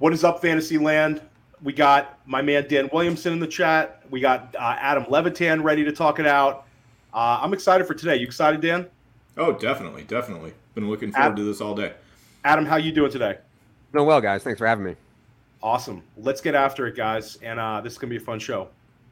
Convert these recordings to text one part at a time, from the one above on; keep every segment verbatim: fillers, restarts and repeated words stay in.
What is up, Fantasyland? We got my man Dan Williamson in the chat. We got uh, Adam Levitan ready to talk it out. Uh, I'm excited for today. You excited, Dan? Oh, definitely, definitely. Been looking forward Ad- to this all day. Adam, how you doing today? Doing well, guys. Thanks for having me. Awesome. Let's get after it, guys. And uh, this is going to be a fun show.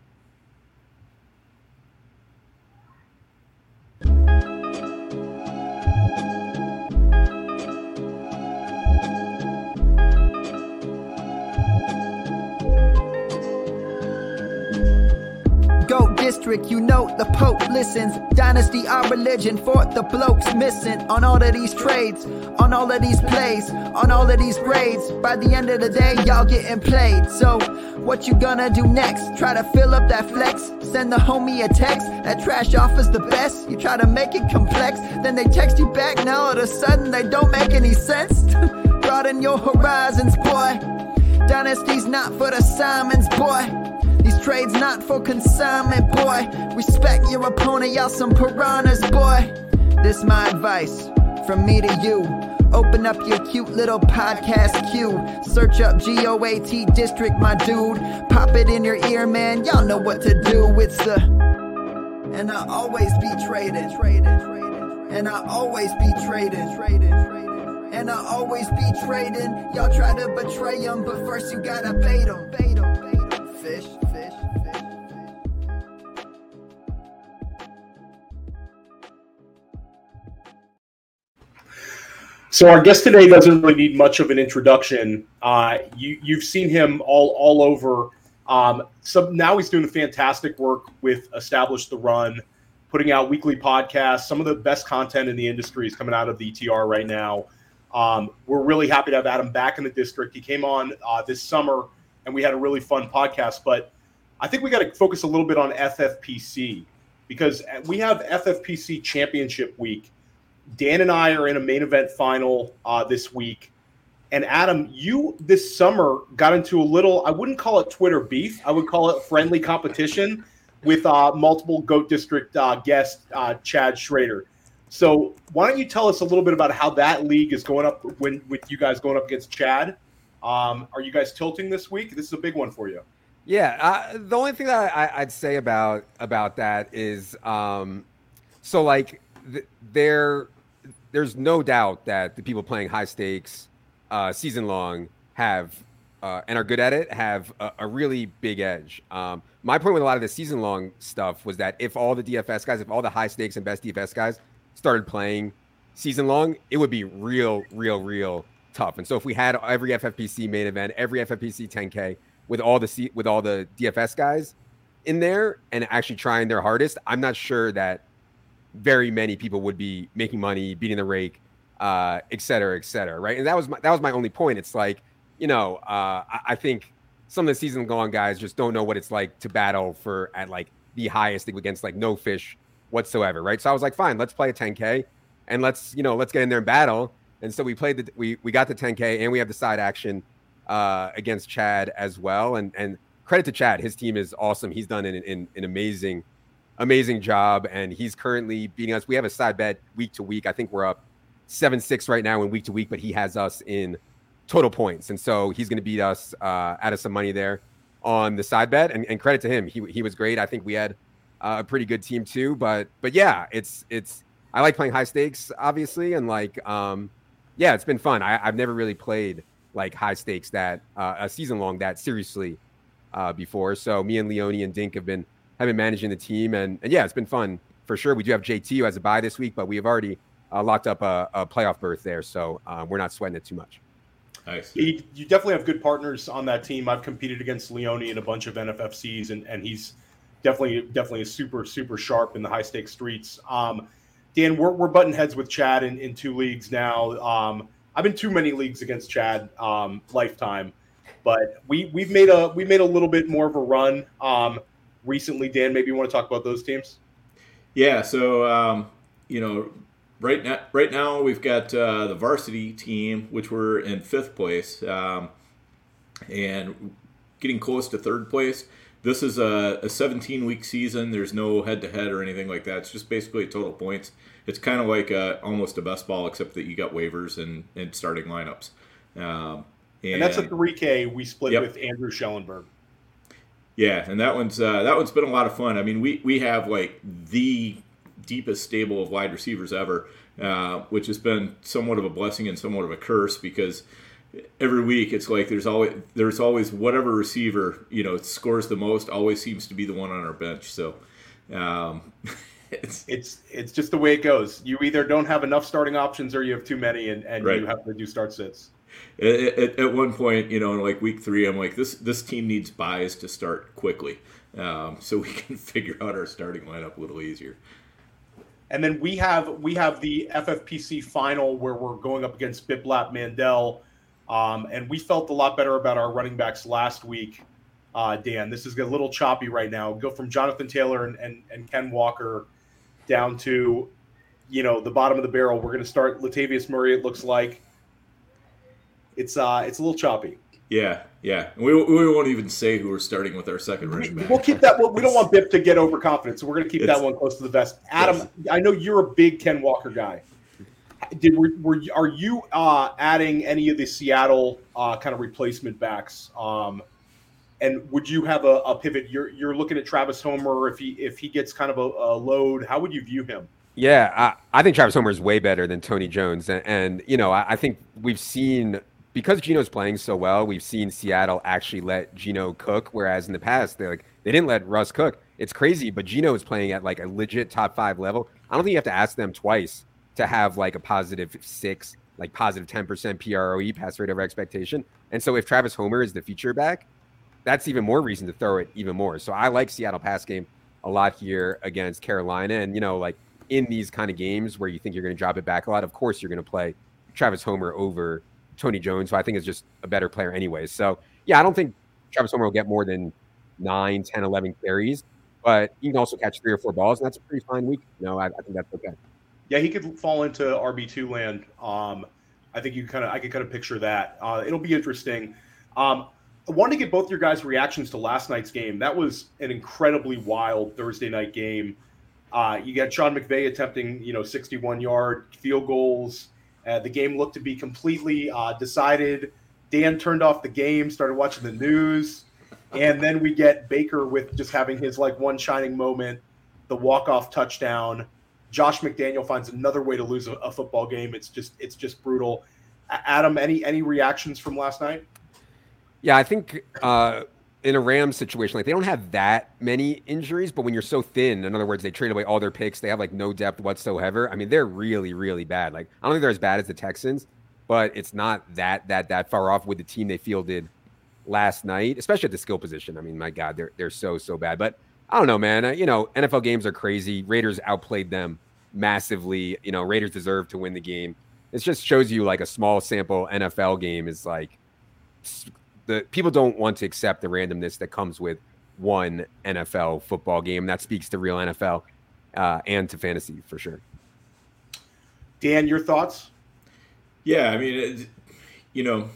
Go district, you know the Pope listens. Dynasty, our religion, for the blokes missing. On all of these trades, on all of these plays, on all of these grades. By the end of the day, y'all getting played. So, what you gonna do next? Try to fill up that flex? Send the homie a text? That trash offer's the best? You try to make it complex, then they text you back. Now all of a sudden they don't make any sense. Broaden your horizons, boy. Dynasty's not for the Simons, boy. These trades not for consignment, boy. Respect your opponent, y'all some piranhas, boy. This my advice, from me to you. Open up your cute little podcast queue. Search up G O A T District, my dude. Pop it in your ear, man, y'all know what to do. It's the... And I always be traded, traded, traded. And I always be traded, traded, traded. And I always be trading. Y'all try to betray them, but first you gotta bait them, bait them, bait them. Fish. So our guest today doesn't really need much of an introduction. Uh, you, you've seen him all all over. Um, so now he's doing fantastic work with Establish the Run, putting out weekly podcasts. Some of the best content in the industry is coming out of the E T R right now. Um, we're really happy to have Adam back in the district. He came on uh, this summer, and we had a really fun podcast. But I think we got to focus a little bit on F F P C because we have F F P C Championship Week. Dan and I are in a main event final uh, this week. And Adam, you this summer got into a little, I wouldn't call it Twitter beef. I would call it friendly competition with uh, multiple GOAT District uh, guest, uh, Chad Schrader. So why don't you tell us a little bit about how that league is going up when with you guys going up against Chad? Um, are you guys tilting this week? This is a big one for you. Yeah. Uh, the only thing that I, I'd say about about that is, um, so like th- they're, there's no doubt that the people playing high stakes uh, season long have uh, and are good at it have a, a really big edge. Um, my point with a lot of the season long stuff was that if all the D F S guys, if all the high stakes and best D F S guys started playing season long, it would be real, real, real tough. And so if we had every F F P C main event, every F F P C ten K with all the C- with all the D F S guys in there and actually trying their hardest, I'm not sure that very many people would be making money, beating the rake, uh, et cetera, et cetera, right? And that was my, that was my only point. It's like, you know, uh, I, I think some of the season long guys just don't know what it's like to battle for at like the highest against like no fish whatsoever, right? So I was like, fine, let's play a ten K and let's, you know, let's get in there and battle. And so we played the we we got the ten K and we have the side action uh, against Chad as well. And and credit to Chad, his team is awesome. He's done an, an, an amazing. Amazing job, and he's currently beating us. We have a side bet week to week. I think we're up seven six right now in week to week, but he has us in total points, and so he's going to beat us uh, out of some money there on the side bet. And, and credit to him, he he was great. I think we had uh, a pretty good team too. But but yeah, it's it's I like playing high stakes, obviously, and like um yeah, it's been fun. I, I've never really played like high stakes that uh, a season long that seriously uh, before. So me and Leone and Dink have been. have been managing the team, and, and yeah, it's been fun for sure. We do have J T who has a bye this week, but we have already uh, locked up a, a playoff berth there, so um, we're not sweating it too much. Nice. You, you definitely have good partners on that team. I've competed against Leone in a bunch of N F F Cs, and, and he's definitely definitely super super sharp in the high stakes streets. Um, Dan, we're we're butting heads with Chad in, in two leagues now. Um, I've been too many leagues against Chad um, lifetime, but we we've made a we made a little bit more of a run. Um, recently. Dan, maybe you want to talk about those teams? Yeah, so, um, you know, right now, right now we've got uh, the varsity team, which we're in fifth place, um, and getting close to third place. This is a seventeen-week season. There's no head-to-head or anything like that. It's just basically total points. It's kind of like a, almost a best ball, except that you got waivers and, and starting lineups. Um, And, and that's a three K we split yep. with Andrew Schellenberg. Yeah, and that one's uh, that one's been a lot of fun. I mean, we we have like the deepest stable of wide receivers ever, uh, which has been somewhat of a blessing and somewhat of a curse because every week it's like there's always there's always whatever receiver you know scores the most always seems to be the one on our bench. So um, it's it's it's just the way it goes. You either don't have enough starting options or you have too many, and, and right. you have to do start sits. At, at, at one point, you know, in like week three, I'm like, this this team needs buys to start quickly, um, so we can figure out our starting lineup a little easier. And then we have we have the F F P C final where we're going up against Biplap Mandel, um, and we felt a lot better about our running backs last week. Uh, Dan, this is a little choppy right now. Go from Jonathan Taylor and, and, and Ken Walker down to, you know, the bottom of the barrel. We're going to start Latavius Murray. It looks like. It's uh, it's a little choppy. Yeah, yeah. We we won't even say who we're starting with our second running back. We'll keep that. We don't want Bip to get overconfident, so we're going to keep that one close to the vest. Adam, yes. I know you're a big Ken Walker guy. Did were, were are you uh, adding any of the Seattle uh, kind of replacement backs? Um, and would you have a, a pivot? You're you're looking at Travis Homer if he if he gets kind of a, a load. How would you view him? Yeah, I, I think Travis Homer is way better than Tony Jones, and, and you know I, I think we've seen. Because Geno's playing so well, we've seen Seattle actually let Geno cook, whereas in the past they like they didn't let Russ cook. It's crazy, but Geno is playing at like a legit top five level. I don't think you have to ask them twice to have like a positive six, like positive ten percent P R O E, pass rate over expectation. And so if Travis Homer is the feature back, that's even more reason to throw it even more. So I like Seattle pass game a lot here against Carolina. And, you know, like in these kind of games where you think you're going to drop it back a lot, of course you're going to play Travis Homer over Tony Jones, who I think is just a better player anyways. So, yeah, I don't think Travis Homer will get more than nine, ten, eleven carries, but he can also catch three or four balls, and that's a pretty fine week. You know, I, I think that's okay. Yeah, he could fall into R B two land. Um, I think you kind of, I could kind of picture that. Uh, it'll be interesting. Um, I wanted to get both your guys' reactions to last night's game. That was an incredibly wild Thursday night game. Uh, you got Sean McVay attempting, you know, sixty-one yard field goals. Uh, the game looked to be completely uh, decided. Dan turned off the game, started watching the news, and then we get Baker with just having his like one shining moment, the walk-off touchdown. Josh McDaniel finds another way to lose a, a football game. It's just it's just brutal. Adam, any any reactions from last night? Yeah, I think uh, in a Rams situation, like they don't have that many injuries, but when you're so thin, in other words, they trade away all their picks, they have like no depth whatsoever. I mean, they're really, really bad. Like I don't think they're as bad as the Texans, but it's not that that that far off with the team they fielded last night, especially at the skill position. I mean, my God, they're they're so so bad. But I don't know, man. Uh, you know, N F L games are crazy. Raiders outplayed them massively. You know, Raiders deserve to win the game. It just shows you like a small sample N F L game is like. The people don't want to accept the randomness that comes with one N F L football game. That speaks to real N F L uh, and to fantasy for sure. Dan, your thoughts? Yeah, I mean, it, you know,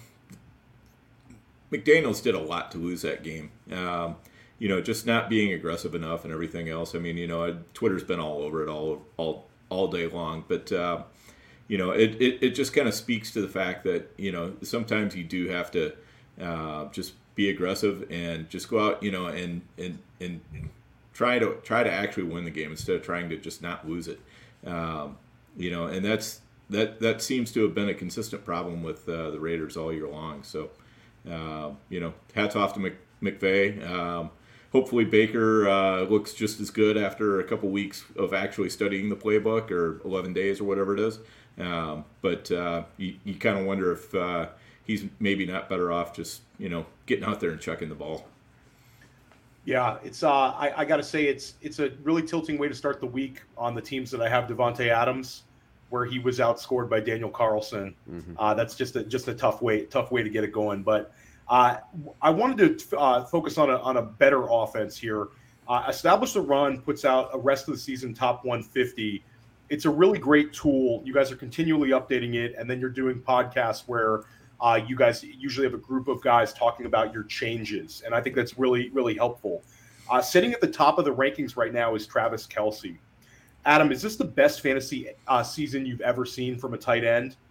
McDaniels did a lot to lose that game. Um, you know, just not being aggressive enough and everything else. I mean, you know, Twitter's been all over it all all all day long. But uh, you know, it, it it just kind of speaks to the fact that you know sometimes you do have to. Uh, just be aggressive and just go out, you know, and, and and try to try to actually win the game instead of trying to just not lose it. Um, you know, and that's that that seems to have been a consistent problem with uh, the Raiders all year long. So, uh, you know, hats off to Mc, McVay. Um, hopefully Baker uh, looks just as good after a couple weeks of actually studying the playbook, or eleven days or whatever it is. Um, but uh, you, you kind of wonder if uh, he's maybe not better off just, you know, getting out there and chucking the ball. Yeah, it's. Uh, I, I got to say, it's it's a really tilting way to start the week on the teams that I have. Devontae Adams, where he was outscored by Daniel Carlson. Mm-hmm. Uh, that's just a just a tough way tough way to get it going. But uh, I wanted to uh, focus on a on a better offense here. Uh, Establish the Run puts out a rest of the season top one fifty. It's a really great tool. You guys are continually updating it, and then you're doing podcasts where. Uh, you guys usually have a group of guys talking about your changes, and I think that's really, really helpful. Uh, sitting at the top of the rankings right now is Travis Kelce. Adam, is this the best fantasy uh, season you've ever seen from a tight end?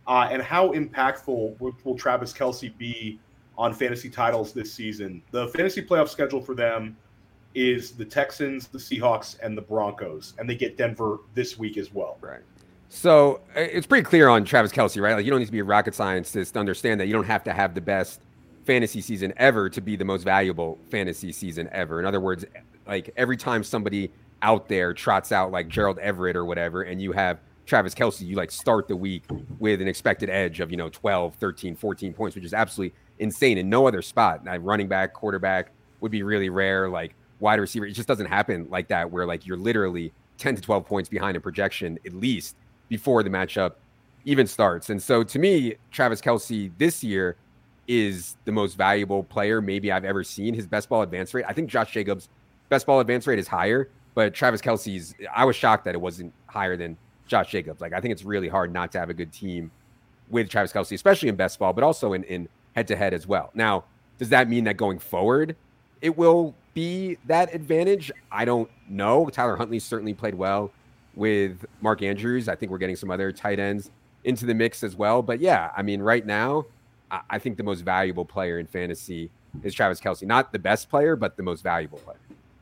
Uh, and how impactful will, will Travis Kelce be on fantasy titles this season? The fantasy playoff schedule for them is the Texans, the Seahawks, and the Broncos, and they get Denver this week as well. Right. So it's pretty clear on Travis Kelce, right? Like, you don't need to be a rocket scientist to understand that you don't have to have the best fantasy season ever to be the most valuable fantasy season ever. In other words, like every time somebody out there trots out like Gerald Everett or whatever, and you have Travis Kelce, you like start the week with an expected edge of, you know, twelve, thirteen, fourteen points, which is absolutely insane in no other spot. Now, running back, quarterback would be really rare. Like wide receiver, it just doesn't happen like that, where like you're literally ten to twelve points behind in projection, at least before the matchup even starts. And so to me, Travis Kelce this year is the most valuable player maybe I've ever seen. His best ball advance rate, I think Josh Jacobs' best ball advance rate is higher, but Travis Kelce's, I was shocked that it wasn't higher than Josh Jacobs. Like, I think it's really hard not to have a good team with Travis Kelce, especially in best ball, but also in, in head-to-head as well. Now, does that mean that going forward it will be that advantage? I don't know. Tyler Huntley certainly played well with Mark Andrews. I think we're getting some other tight ends into the mix as well. But yeah, I mean, right now, I, I think the most valuable player in fantasy is Travis Kelce. Not the best player, but the most valuable player.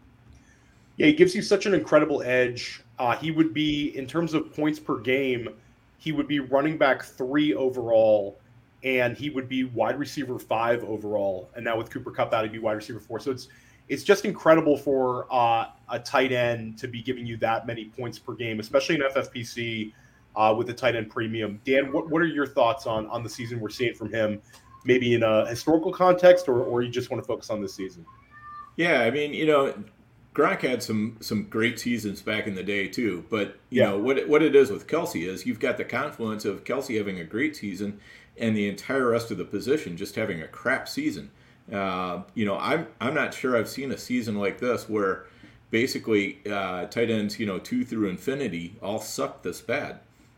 Yeah, he gives you such an incredible edge. Uh, he would be, in terms of points per game, he would be running back three overall, and he would be wide receiver five overall. And now with Cooper Kupp out, he'd be wide receiver four. So it's it's just incredible for uh, a tight end to be giving you that many points per game, especially in F F P C uh, with the tight end premium. Dan, what, what are your thoughts on, on the season we're seeing from him, maybe in a historical context, or, or you just want to focus on this season? Yeah, I mean, you know, Gronk had some some great seasons back in the day too, but you yeah. know what what it is with Kelce is you've got the confluence of Kelce having a great season and the entire rest of the position just having a crap season. Uh, you know, I'm I'm not sure I've seen a season like this where basically uh, tight ends, you know, two through infinity all suck this bad.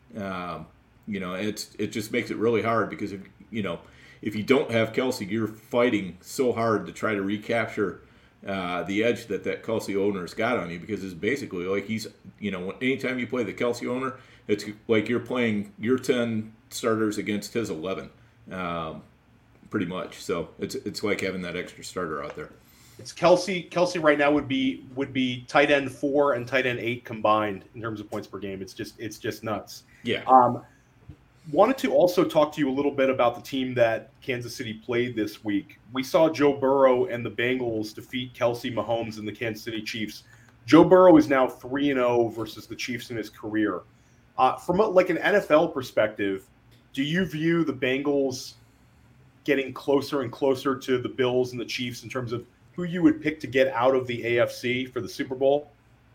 Um, you know, it's it just makes it really hard because if you know if you don't have Kelce, you're fighting so hard to try to recapture Uh, the edge that that Kelce owner's got on you, because it's basically like he's, you know, anytime you play the Kelce owner, it's like you're playing your ten starters against his eleven, um, pretty much. So it's it's like having that extra starter out there. It's Kelce. Kelce right now would be would be tight end four and tight end eight combined in terms of points per game. It's just it's just nuts. Yeah. Um, wanted to also talk to you a little bit about the team that Kansas City played this week. We saw Joe Burrow and the Bengals defeat Kelce, Mahomes, and the Kansas City Chiefs. Joe Burrow is now three and oh versus the Chiefs in his career. Uh, from a, like an N F L perspective, do you view the Bengals getting closer and closer to the Bills and the Chiefs in terms of who you would pick to get out of the A F C for the Super Bowl?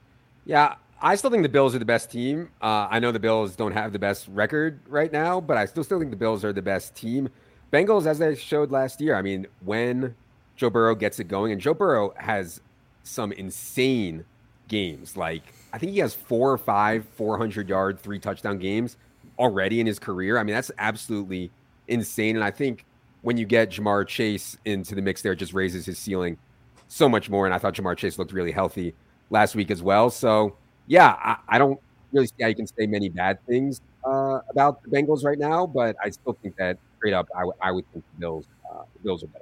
Yeah, I still think the Bills are the best team. Uh, I know the Bills don't have the best record right now, but I still still think the Bills are the best team. Bengals, as they showed last year, I mean, when Joe Burrow gets it going, and Joe Burrow has some insane games. Like, I think he has four or five four hundred yard, three touchdown games already in his career. I mean, that's absolutely insane. And I think when you get Jamar Chase into the mix there, it just raises his ceiling so much more. And I thought Jamar Chase looked really healthy last week as well. So, yeah, I, I don't really see how you can say many bad things uh, about the Bengals right now, but I still think that straight up, I, w- I would think the Bills, uh, the Bills are better.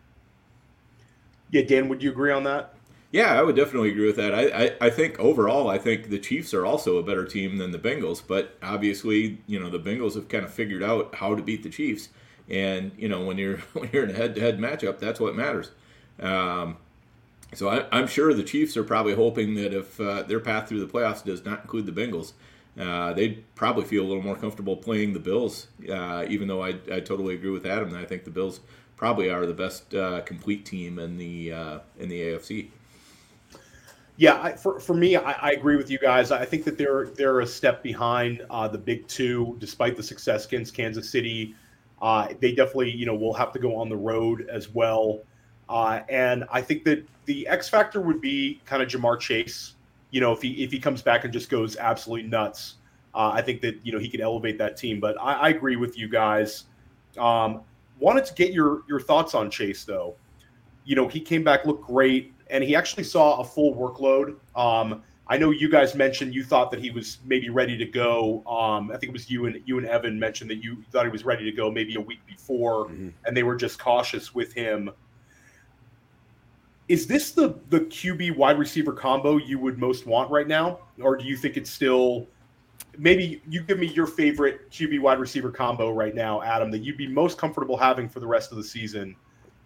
Yeah, Dan, would you agree on that? Yeah, I would definitely agree with that. I, I, I think overall, I think the Chiefs are also a better team than the Bengals, but obviously, you know, the Bengals have kind of figured out how to beat the Chiefs, and you know, when you're when you're in a head-to-head matchup, that's what matters. Um, So I, I'm sure the Chiefs are probably hoping that if uh, their path through the playoffs does not include the Bengals, uh, they'd probably feel a little more comfortable playing the Bills, uh, even though I, I totally agree with Adam that I think the Bills probably are the best uh, complete team in the uh, in the A F C. Yeah, I, for for me, I, I agree with you guys. I think that they're they're a step behind uh, the big two, despite the success against Kansas City. Uh, they definitely, you know, will have to go on the road as well. Uh, and I think that the X factor would be kind of Jamar Chase. You know, if he if he comes back and just goes absolutely nuts, uh, I think that, you know, he could elevate that team. But I, I agree with you guys. Um, wanted to get your your thoughts on Chase, though. You know, he came back, looked great, and he actually saw a full workload. Um, I know you guys mentioned you thought that he was maybe ready to go. Um, I think it was you and you and Evan mentioned that you thought he was ready to go maybe a week before, mm-hmm. and they were just cautious with him. Is this the the Q B wide receiver combo you would most want right now, or do you think it's still? Maybe you give me your favorite Q B wide receiver combo right now, Adam, that you'd be most comfortable having for the rest of the season.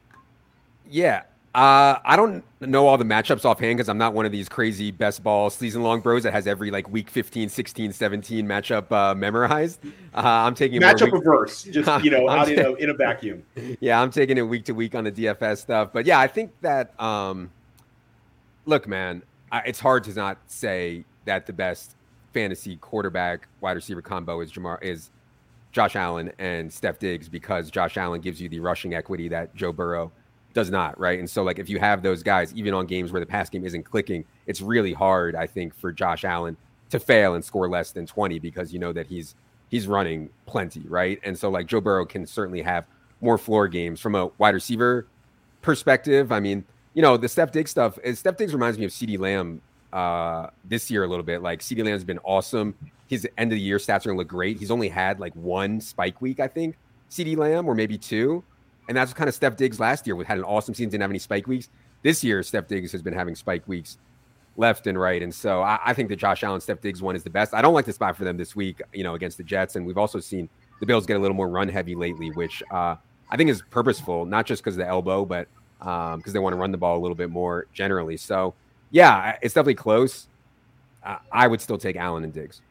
Yeah. Uh, I don't know all the matchups offhand because I'm not one of these crazy best ball season long bros that has every like week fifteen, sixteen, seventeen matchup uh, memorized. Uh, I'm taking matchup week- reverse, just, you know, out ta- in, a, in a vacuum. Yeah, I'm taking it week to week on the D F S stuff. But yeah, I think that, um, look, man, I, it's hard to not say that the best fantasy quarterback wide receiver combo is Jamar is Josh Allen and Steph Diggs because Josh Allen gives you the rushing equity that Joe Burrow does not, right? And so, like, if you have those guys, even on games where the pass game isn't clicking, it's really hard, I think, for Josh Allen to fail and score less than twenty because you know that he's he's running plenty, right? And so, like, Joe Burrow can certainly have more floor games from a wide receiver perspective. I mean, you know, the Steph Diggs stuff, Steph Diggs reminds me of CeeDee Lamb uh, this year a little bit. Like, CeeDee Lamb's been awesome. His end of the year stats are going to look great. He's only had, like, one spike week, I think, CeeDee Lamb, or maybe two. And that's kind of Steph Diggs last year. We had an awesome season, didn't have any spike weeks. This year, Steph Diggs has been having spike weeks left and right. And so I, I think the Josh Allen, Steph Diggs one is the best. I don't like the spot for them this week, you know, against the Jets. And we've also seen the Bills get a little more run heavy lately, which uh, I think is purposeful, not just because of the elbow, but because um, they want to run the ball a little bit more generally. So, yeah, it's definitely close. Uh, I would still take Allen and Diggs.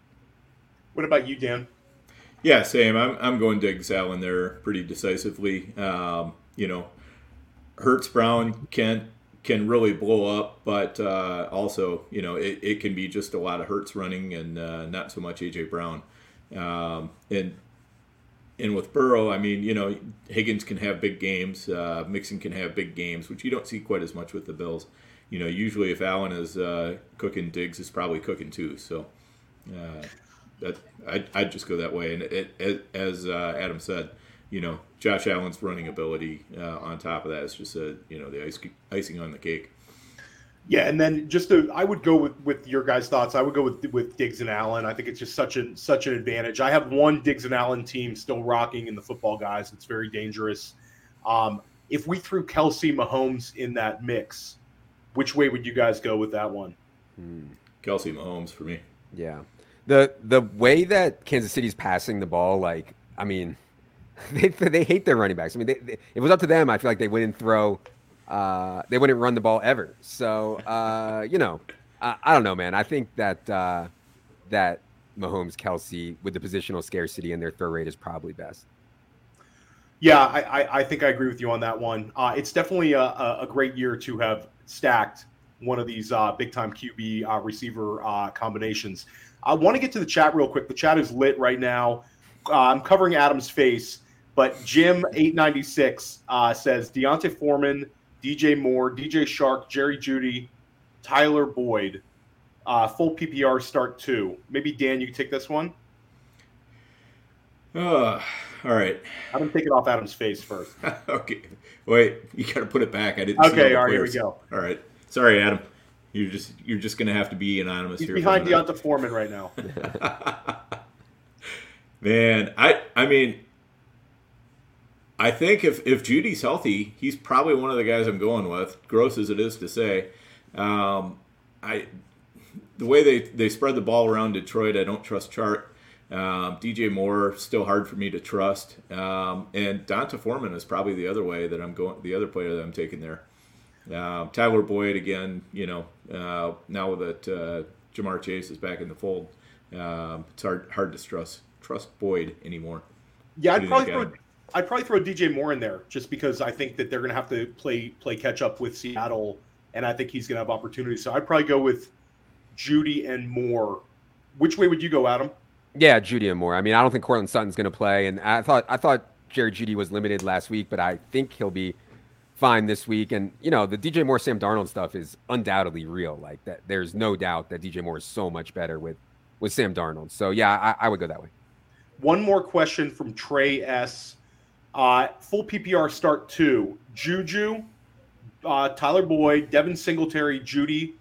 What about you, Dan? Yeah, same. I'm I'm going Diggs Allen there pretty decisively. Um, you know, Hurts Brown can can really blow up, but uh, also you know it, it can be just a lot of Hurts running and uh, not so much A J Brown. Um, and and with Burrow, I mean, you know, Higgins can have big games, uh, Mixon can have big games, which you don't see quite as much with the Bills. You know, usually if Allen is uh, cooking, Diggs is probably cooking too. So. Uh, That I'd, I'd just go that way, and it, it, as uh, Adam said, you know, Josh Allen's running ability uh, on top of that is just a you know the ice, icing on the cake. Yeah, and then just to, I would go with, with your guys' thoughts. I would go with with Diggs and Allen. I think it's just such an such an advantage. I have one Diggs and Allen team still rocking in the football guys. It's very dangerous. Um, if we threw Kelsey, Mahomes in that mix, which way would you guys go with that one? Hmm. Kelsey, Mahomes for me. Yeah. The the way that Kansas City's passing the ball, like, I mean, they they hate their running backs. I mean, they, they, if it was up to them, I feel like they wouldn't throw, uh, they wouldn't run the ball ever. So, uh, you know, I, I don't know, man. I think that uh, that Mahomes, Kelsey, with the positional scarcity and their throw rate is probably best. Yeah, I, I, I think I agree with you on that one. Uh, it's definitely a, a great year to have stacked one of these uh, big-time Q B uh, receiver uh, combinations. I want to get to the chat real quick. The chat is lit right now. Uh, I'm covering Adam's face, but Jim eight ninety-six uh, says Deontay Foreman, D J Moore, D J Shark, Jerry Jeudy, Tyler Boyd, uh, full P P R start two. Maybe Dan, you can take this one. Uh, all right. I'm gonna take it off Adam's face first. Okay. Wait, you got to put it back. I didn't. Okay. See all all right. players. Here we go. All right. Sorry, Adam. You're just you're just gonna have to be anonymous He's here. behind Deontay Foreman right now. Man, I I mean, I think if if Judy's healthy, he's probably one of the guys I'm going with. Gross as it is to say, um, I the way they, they spread the ball around Detroit, I don't trust Chart. Um, D J Moore still hard for me to trust, um, and Deontay Foreman is probably the other way that I'm going. The other player that I'm taking there. Uh, Tyler Boyd again, you know, uh, now that uh, Jamar Chase is back in the fold, um, it's hard hard to trust trust Boyd anymore. Yeah, I'd probably throw, I'd probably throw D J Moore in there just because I think that they're going to have to play play catch up with Seattle, and I think he's going to have opportunities. So I'd probably go with Jeudy and Moore. Which way would you go, Adam? Yeah, Jeudy and Moore. I mean, I don't think Courtland Sutton's going to play, and I thought I thought Jerry Jeudy was limited last week, but I think he'll be fine this week. And, you know, the D J Moore, Sam Darnold stuff is undoubtedly real. Like, that, there's no doubt that D J Moore is so much better with, with Sam Darnold. So, yeah, I, I would go that way. One more question from Trey S. Uh, full P P R start two. Juju, uh, Tyler Boyd, Devin Singletary, Jeudy,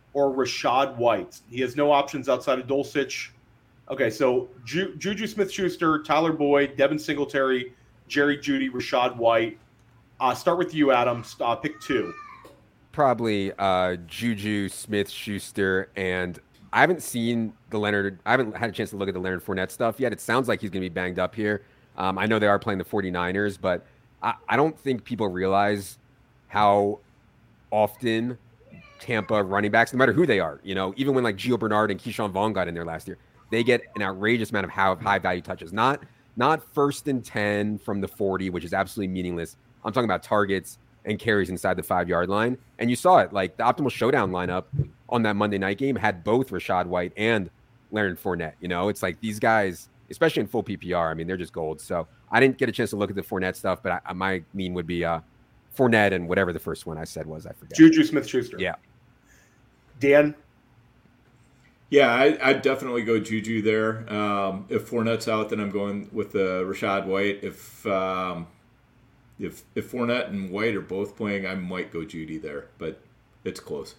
or Rachaad White? He has no options outside of Dulcich. Okay, so Ju- Juju Smith-Schuster, Tyler Boyd, Devin Singletary, Jerry Jeudy, Rachaad White. Uh, start with you, Adam. Uh, pick two. Probably uh, Juju Smith-Schuster, and I haven't seen the Leonard. I haven't had a chance to look at the Leonard Fournette stuff yet. It sounds like he's going to be banged up here. Um, I know they are playing the 49ers, but I, I don't think people realize how often Tampa running backs, no matter who they are, you know, even when like Gio Bernard and Keyshawn Vaughn got in there last year, they get an outrageous amount of high value touches. Not not first and ten from the forty, which is absolutely meaningless. I'm talking about targets and carries inside the five-yard line. And you saw it, like the optimal showdown lineup on that Monday night game had both Rachaad White and Leonard Fournette. You know, it's like these guys, especially in full P P R, I mean, they're just gold. So I didn't get a chance to look at the Fournette stuff, but I, my lean would be uh, Fournette and whatever the first one I said was, I forget. Juju Smith-Schuster. Yeah. Dan? Yeah, I, I'd definitely go Juju there. Um, if Fournette's out, then I'm going with the Rachaad White. If um, if if Fournette and White are both playing, I might go Jeudy there, but it's close.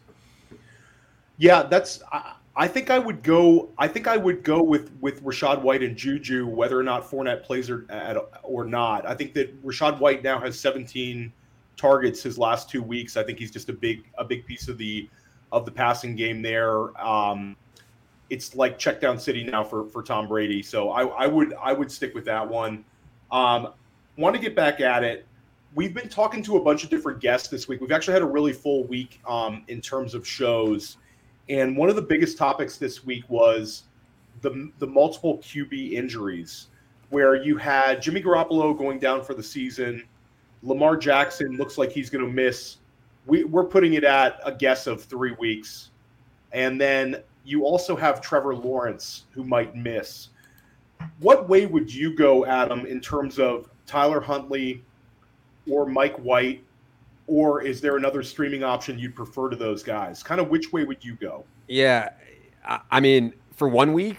Yeah, that's. I, I think I would go. I think I would go with with Rachaad White and Juju, whether or not Fournette plays or or not. I think that Rachaad White now has seventeen targets his last two weeks. I think he's just a big a big piece of the of the passing game there. Um, it's like check down city now for for Tom Brady. So I, I would I would stick with that one. Um, want to get back at it. We've been talking to a bunch of different guests this week. We've actually had a really full week um, in terms of shows. And one of the biggest topics this week was the the multiple Q B injuries, where you had Jimmy Garoppolo going down for the season. Lamar Jackson looks like he's going to miss. We, we're putting it at a guess of three weeks. And then you also have Trevor Lawrence, who might miss. What way would you go, Adam, in terms of Tyler Huntley or Mike White? Or is there another streaming option you'd prefer to those guys? Kind of which way would you go? Yeah, I mean, for one week,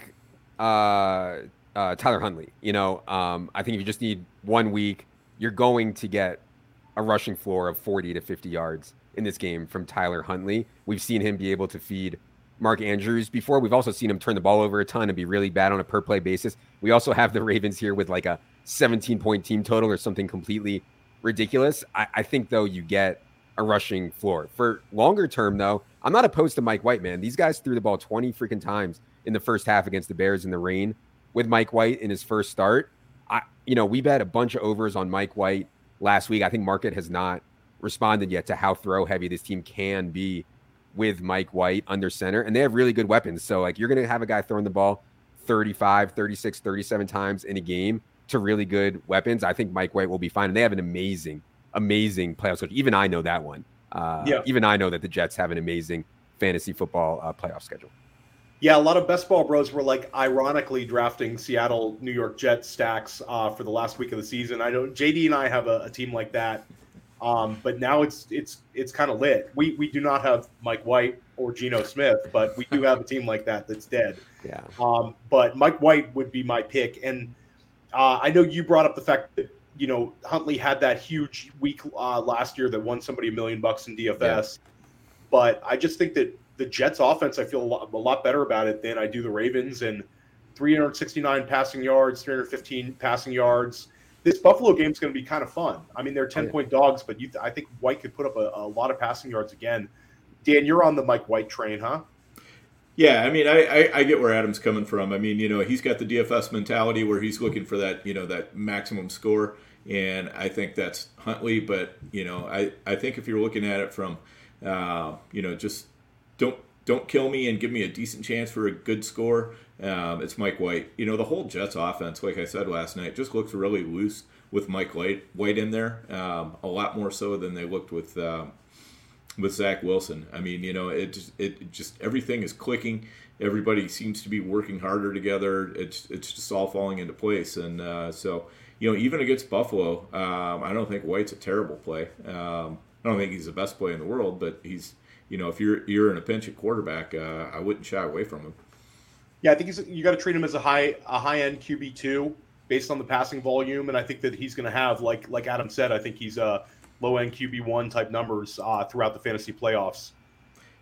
uh, uh, Tyler Huntley. You know, um, I think if you just need one week, you're going to get a rushing floor of forty to fifty yards in this game from Tyler Huntley. We've seen him be able to feed Mark Andrews before. We've also seen him turn the ball over a ton and be really bad on a per play basis. We also have the Ravens here with like a seventeen point team total or something completely ridiculous. I, I think, though, you get a rushing floor. For longer term, though, I'm not opposed to Mike White, man. These guys threw the ball twenty freaking times in the first half against the Bears in the rain with Mike White in his first start. I, you know, we bet a bunch of overs on Mike White last week. I think market has not responded yet to how throw heavy this team can be with Mike White under center. And they have really good weapons. So, like, you're going to have a guy throwing the ball thirty-five, thirty-six, thirty-seven times in a game to really good weapons. I think Mike White will be fine. And they have an amazing, amazing playoff schedule. Even I know that one. Uh, yeah. Even I know that the Jets have an amazing fantasy football uh, playoff schedule. Yeah, a lot of best ball bros were like ironically drafting Seattle, New York Jets stacks uh, for the last week of the season. I know J D and I have a, a team like that, um, but now it's it's it's kind of lit. We we do not have Mike White or Geno Smith, but we do have a team like that that's dead. Yeah. Um, but Mike White would be my pick, and uh, I know you brought up the fact that you know Huntley had that huge week uh, last year that won somebody a million bucks in D F S, yeah. But I just think that the Jets offense, I feel a lot, a lot better about it than I do the Ravens. And three hundred sixty-nine passing yards, three hundred fifteen passing yards. This Buffalo game is going to be kind of fun. I mean, they're ten-point oh, yeah. dogs, but you, I think White could put up a, a lot of passing yards again. Dan, you're on the Mike White train, huh? Yeah, I mean, I, I, I get where Adam's coming from. I mean, you know, he's got the D F S mentality where he's looking for that, you know, that maximum score. And I think that's Huntley. But, you know, I, I think if you're looking at it from, uh, you know, just – Don't don't kill me and give me a decent chance for a good score. Um, it's Mike White. You know, the whole Jets offense, like I said last night, just looks really loose with Mike White, White in there, um, a lot more so than they looked with um, with Zach Wilson. I mean, you know, it just, it just everything is clicking. Everybody seems to be working harder together. It's it's just all falling into place. And uh, so, you know, even against Buffalo, um, I don't think White's a terrible play. Um, I don't think he's the best play in the world, but he's, you know, if you're you're in a pinch at quarterback, uh, I wouldn't shy away from him. Yeah, I think he's, you got to treat him as a high a high end Q B two based on the passing volume, and I think that he's going to have, like like Adam said, I think he's a low end Q B one type numbers uh, throughout the fantasy playoffs.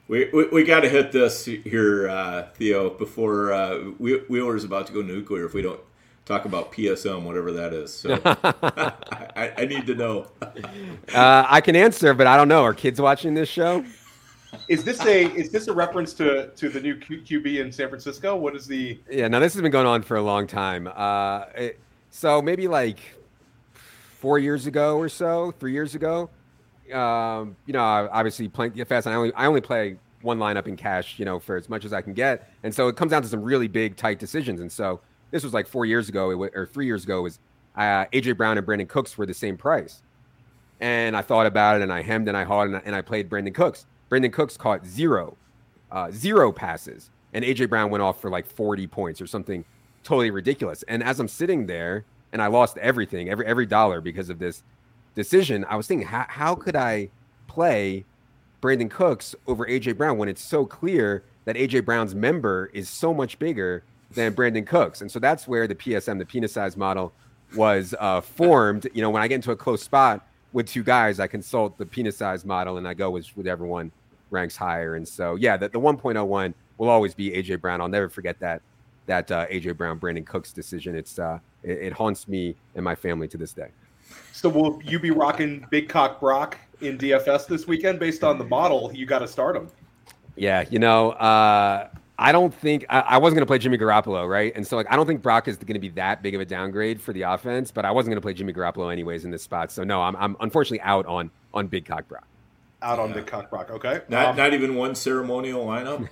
We we, we got to hit this here, uh, Theo, before uh, Wheeler's about to go nuclear if we don't talk about P S M, whatever that is. So I, I need to know. uh, I can answer, but I don't know. Are kids watching this show? Is this a is this a reference to to the new Q, QB in San Francisco? What is the? Yeah, no, this has been going on for a long time. Uh, it, so maybe like four years ago or so, three years ago. Um, you know, obviously playing fast. I only I only play one lineup in cash, you know, for as much as I can get, and so it comes down to some really big, tight decisions. And so this was like four years ago, it, or three years ago, was uh, A J Brown and Brandon Cooks were the same price, and I thought about it, and I hemmed and I hawed, and I, and I played Brandon Cooks. Brandon Cooks caught zero, uh, zero passes, and A J Brown went off for like forty points or something totally ridiculous. And as I'm sitting there, and I lost everything, every every dollar because of this decision, I was thinking, how, how could I play Brandon Cooks over A J Brown when it's so clear that A J Brown's member is so much bigger than Brandon Cooks? And so that's where the P S M, the penis size model, was uh, formed. You know, when I get into a close spot with two guys, I consult the penis size model and I go with whichever one ranks higher. And so, yeah, the, the one point oh one will always be A J Brown. I'll never forget that that uh, A J Brown, Brandon Cooks decision. It's uh, it, it haunts me and my family to this day. So will you be rocking Big Cock Brock in D F S this weekend? Based on the model, you got to start him. Yeah, you know, uh, I don't think I, I wasn't going to play Jimmy Garoppolo, right? And so, like, I don't think Brock is going to be that big of a downgrade for the offense. But I wasn't going to play Jimmy Garoppolo anyways in this spot. So no, I'm I'm unfortunately out on on Big Cock Brock. Out on yeah. Big Cock Brock. Okay, not um, not even one ceremonial lineup.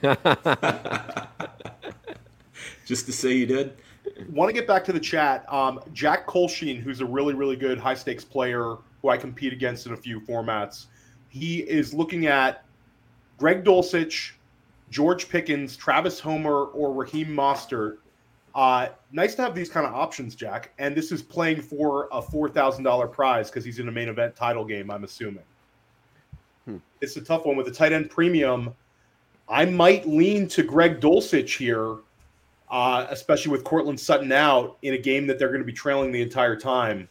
Just to say you did. Want to get back to the chat. Um, Jack Colsheen, who's a really, really good high-stakes player who I compete against in a few formats, he is looking at Greg Dulcich, George Pickens, Travis Homer, or Raheem Mostert. Uh, nice to have these kind of options, Jack. And this is playing for a four thousand dollars prize because he's in a main event title game, I'm assuming. Hmm. It's a tough one. With the tight end premium, I might lean to Greg Dulcich here. Uh, especially with Cortland Sutton out in a game that they're going to be trailing the entire time.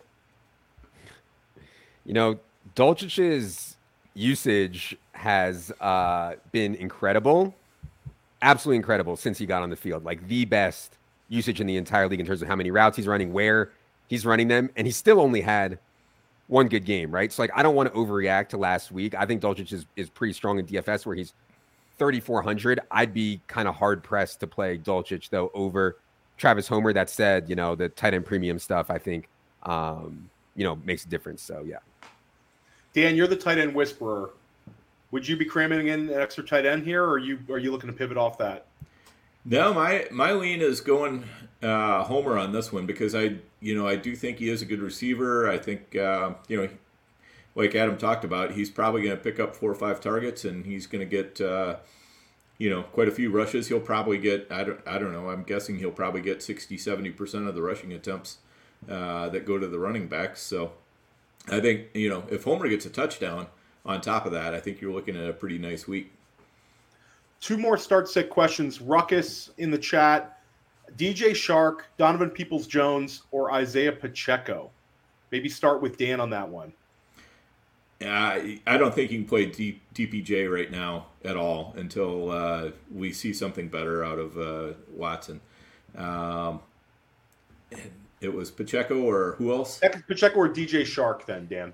You know, Dulcich's usage has uh, been incredible, absolutely incredible since he got on the field. Like the best usage in the entire league in terms of how many routes he's running, where he's running them, and he still only had one good game, right? So, like, I don't want to overreact to last week. I think Dulcich is, is pretty strong in D F S where he's thirty-four hundred. I'd be kind of hard pressed to play Dulcich though over Travis Homer. That said, you know, the tight end premium stuff, I think, um, you know, makes a difference. So yeah. Dan, you're the tight end whisperer. Would you be cramming in an extra tight end here, or are you are you looking to pivot off that? No, my my lean is going uh, Homer on this one because I, you know, I do think he is a good receiver. I think, uh, you know, like Adam talked about, he's probably going to pick up four or five targets, and he's going to get, uh, you know, quite a few rushes. He'll probably get, I don't, I don't know, I'm guessing he'll probably get sixty, seventy percent of the rushing attempts uh, that go to the running backs. So I think, you know, if Homer gets a touchdown on top of that, I think you're looking at a pretty nice week. Two more start set questions. Ruckus in the chat. D J Shark, Donovan Peoples-Jones, or Isaiah Pacheco? Maybe start with Dan on that one. Uh, I don't think you can play D- DPJ right now at all until uh, we see something better out of uh, Watson. Um, it was Pacheco or who else? Pacheco or D J Shark then, Dan?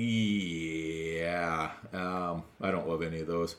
Yeah. Um, I don't love any of those.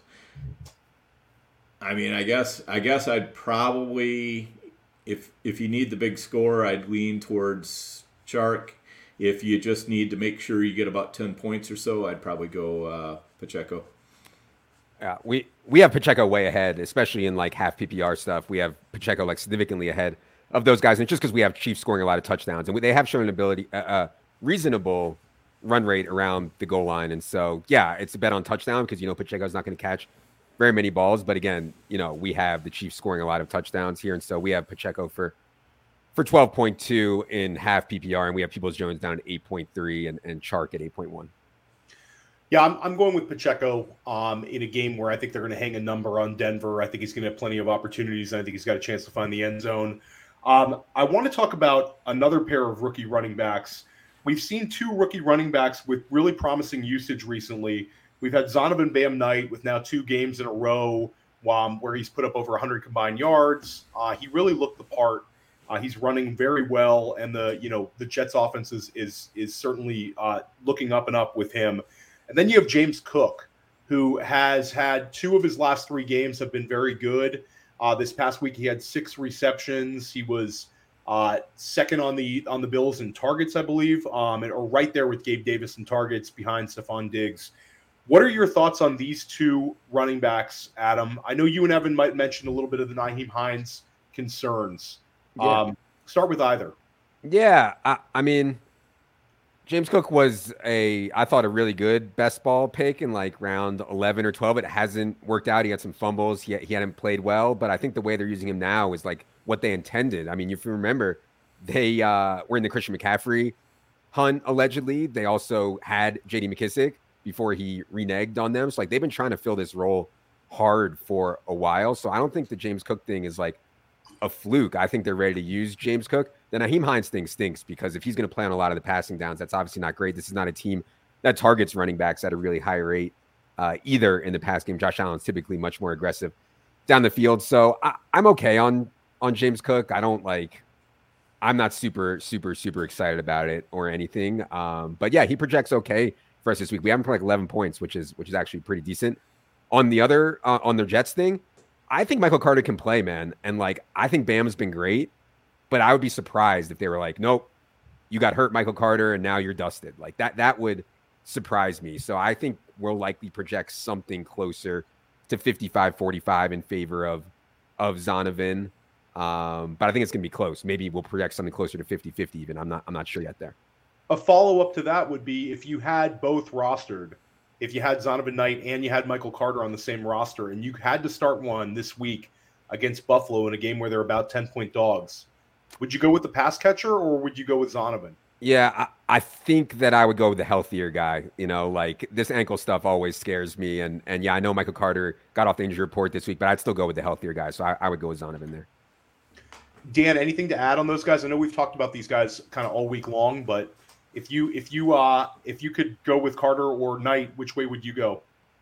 I mean, I guess I guess I'd probably, if if you need the big score, I'd lean towards Shark. If you just need to make sure you get about ten points or so, I'd probably go uh, Pacheco. Yeah, we, we have Pacheco way ahead, especially in like half P P R stuff. We have Pacheco like significantly ahead of those guys, and just because we have Chiefs scoring a lot of touchdowns, and we, they have shown an ability, a uh, uh, reasonable run rate around the goal line, and so yeah, it's a bet on touchdown because you know Pacheco's not going to catch very many balls, but again, you know we have the Chiefs scoring a lot of touchdowns here, and so we have Pacheco for. For twelve point two in half P P R, and we have Peoples-Jones down at eight point three and, and Chark at eight point one. Yeah, I'm, I'm going with Pacheco um, in a game where I think they're going to hang a number on Denver. I think he's going to have plenty of opportunities, and I think he's got a chance to find the end zone. Um, I want to talk about another pair of rookie running backs. We've seen two rookie running backs with really promising usage recently we've had Zonovan Bam Knight with now two games in a row um, where he's put up over one hundred combined yards. Uh, he really looked the part. Uh, he's running very well, and the you know the Jets' offense is is, is certainly uh, looking up and up with him. And then you have James Cook, who has had two of his last three games have been very good. Uh, this past week, he had six receptions. He was uh, second on the on the Bills in targets, I believe, um, and, or right there with Gabe Davis in targets behind Stephon Diggs. What are your thoughts on these two running backs, Adam? I know you and Evan might mention a little bit of the Nyheim Hines concerns. Yeah. Um, start with either. Yeah, I, I mean, James Cook was a, I thought, a really good best ball pick in like round eleven or twelve. It hasn't worked out. He had some fumbles. He, he hadn't played well, but I think the way they're using him now is like what they intended. I mean, if you remember, they uh, were in the Christian McCaffrey hunt, allegedly. They also had J D McKissick before he reneged on them. So like they've been trying to fill this role hard for a while. So I don't think the James Cook thing is like a fluke. I think they're ready to use James Cook. The Nyheim Hines thing stinks because if he's going to play on a lot of the passing downs, that's obviously not great. This is not a team that targets running backs at a really high rate uh, either in the pass game. Josh Allen's typically much more aggressive down the field. So I, I'm okay on, on James Cook. I don't like, I'm not super, super, super excited about it or anything. Um, but yeah, he projects okay for us this week. We haven't put like eleven points, which is, which is actually pretty decent. On the other, uh, on the Jets thing, I think Michael Carter can play, man. And like, I think Bam's been great, but I would be surprised if they were like, nope, you got hurt, Michael Carter, and now you're dusted. Like that, that would surprise me. So I think we'll likely project something closer to fifty-five forty-five in favor of, of Zonovan. Um, but I think it's going to be close. Maybe we'll project something closer to fifty fifty even. I'm not, I'm not sure yet there. A follow-up to that would be if you had both rostered, if you had Zonovan Knight and you had Michael Carter on the same roster, and you had to start one this week against Buffalo in a game where they're about ten-point dogs, would you go with the pass catcher or would you go with Zonovan? Yeah, I, I think that I would go with the healthier guy. You know, like this ankle stuff always scares me. And and yeah, I know Michael Carter got off the injury report this week, but I'd still go with the healthier guy. So I, I would go with Zonovan there. Dan, anything to add on those guys? I know we've talked about these guys kind of all week long, but if you if you uh if you could go with Carter or Knight, which way would you go?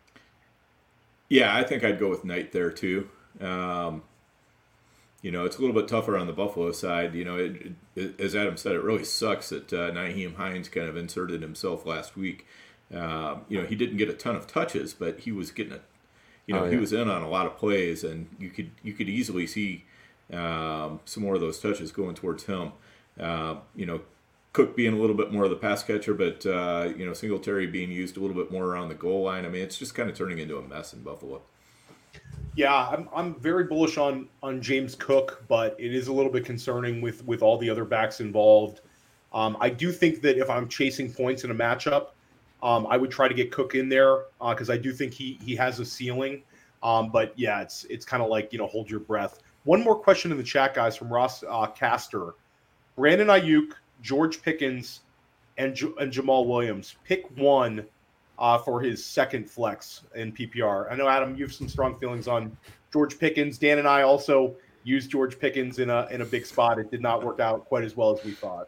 Yeah, I think I'd go with Knight there too. Um, you know, it's a little bit tougher on the Buffalo side. You know, it, it, as Adam said, it really sucks that uh, Nyheim Hines kind of inserted himself last week. Uh, you know, he didn't get a ton of touches, but he was getting a, you know, oh, yeah. he was in on a lot of plays, and you could you could easily see um, some more of those touches going towards him. Uh, you know, Cook being a little bit more of the pass catcher, but uh, you know, Singletary being used a little bit more around the goal line. I mean, it's just kind of turning into a mess in Buffalo. Yeah, I'm I'm very bullish on on James Cook, but it is a little bit concerning with with all the other backs involved. Um, I do think that if I'm chasing points in a matchup, um, I would try to get Cook in there because uh, I do think he he has a ceiling. Um, but yeah, it's it's kind of like, you know, hold your breath. One more question in the chat, guys, from Ross uh, Caster. Brandon Ayuk, George Pickens, and J- and Jamal Williams. Pick one uh, for his second flex in P P R. I know, Adam, you have some strong feelings on George Pickens. Dan and I also used George Pickens in a in a big spot. It did not work out quite as well as we thought.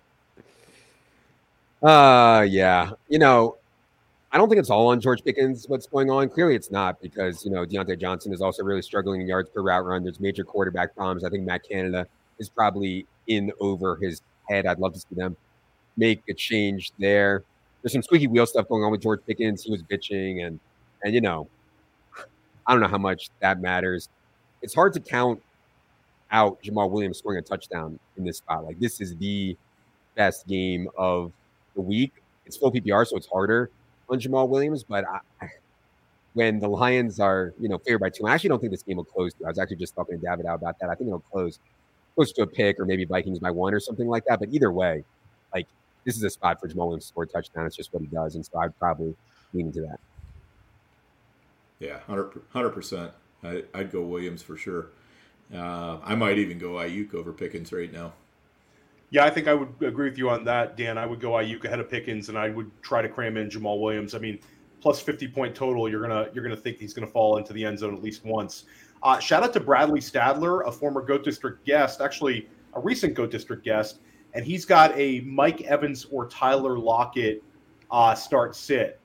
Uh, yeah. You know, I don't think it's all on George Pickens what's going on. Clearly it's not, because, you know, Deontay Johnson is also really struggling in yards per route run. There's major quarterback problems. I think Matt Canada is probably in over his head. I'd love to see them make a change there. There's some squeaky wheel stuff going on with George Pickens. He was bitching, and, and you know, I don't know how much that matters. It's hard to count out Jamal Williams scoring a touchdown in this spot. Like, this is the best game of the week. It's full P P R, so it's harder on Jamal Williams. But I, when the Lions are, you know, favored by two, I actually don't think this game will close. I was actually just talking to David out about that. I think it'll close close to a pick, or maybe Vikings by one or something like that. But either way, like, this is a spot for Jamal Williams to score a touchdown. It's just what he does, and so I'd probably lean into that. Yeah, one hundred percent. I, I'd go Williams for sure. Uh, I might even go Ayuk over Pickens right now. Yeah, I think I would agree with you on that, Dan. I would go Ayuk ahead of Pickens, and I would try to cram in Jamal Williams. I mean, plus fifty point total, you're gonna you're gonna think he's gonna fall into the end zone at least once. Uh, shout out to Bradley Stadler, a former Goat District guest, actually a recent Goat District guest, and he's got a Mike Evans or Tyler Lockett uh, start sit.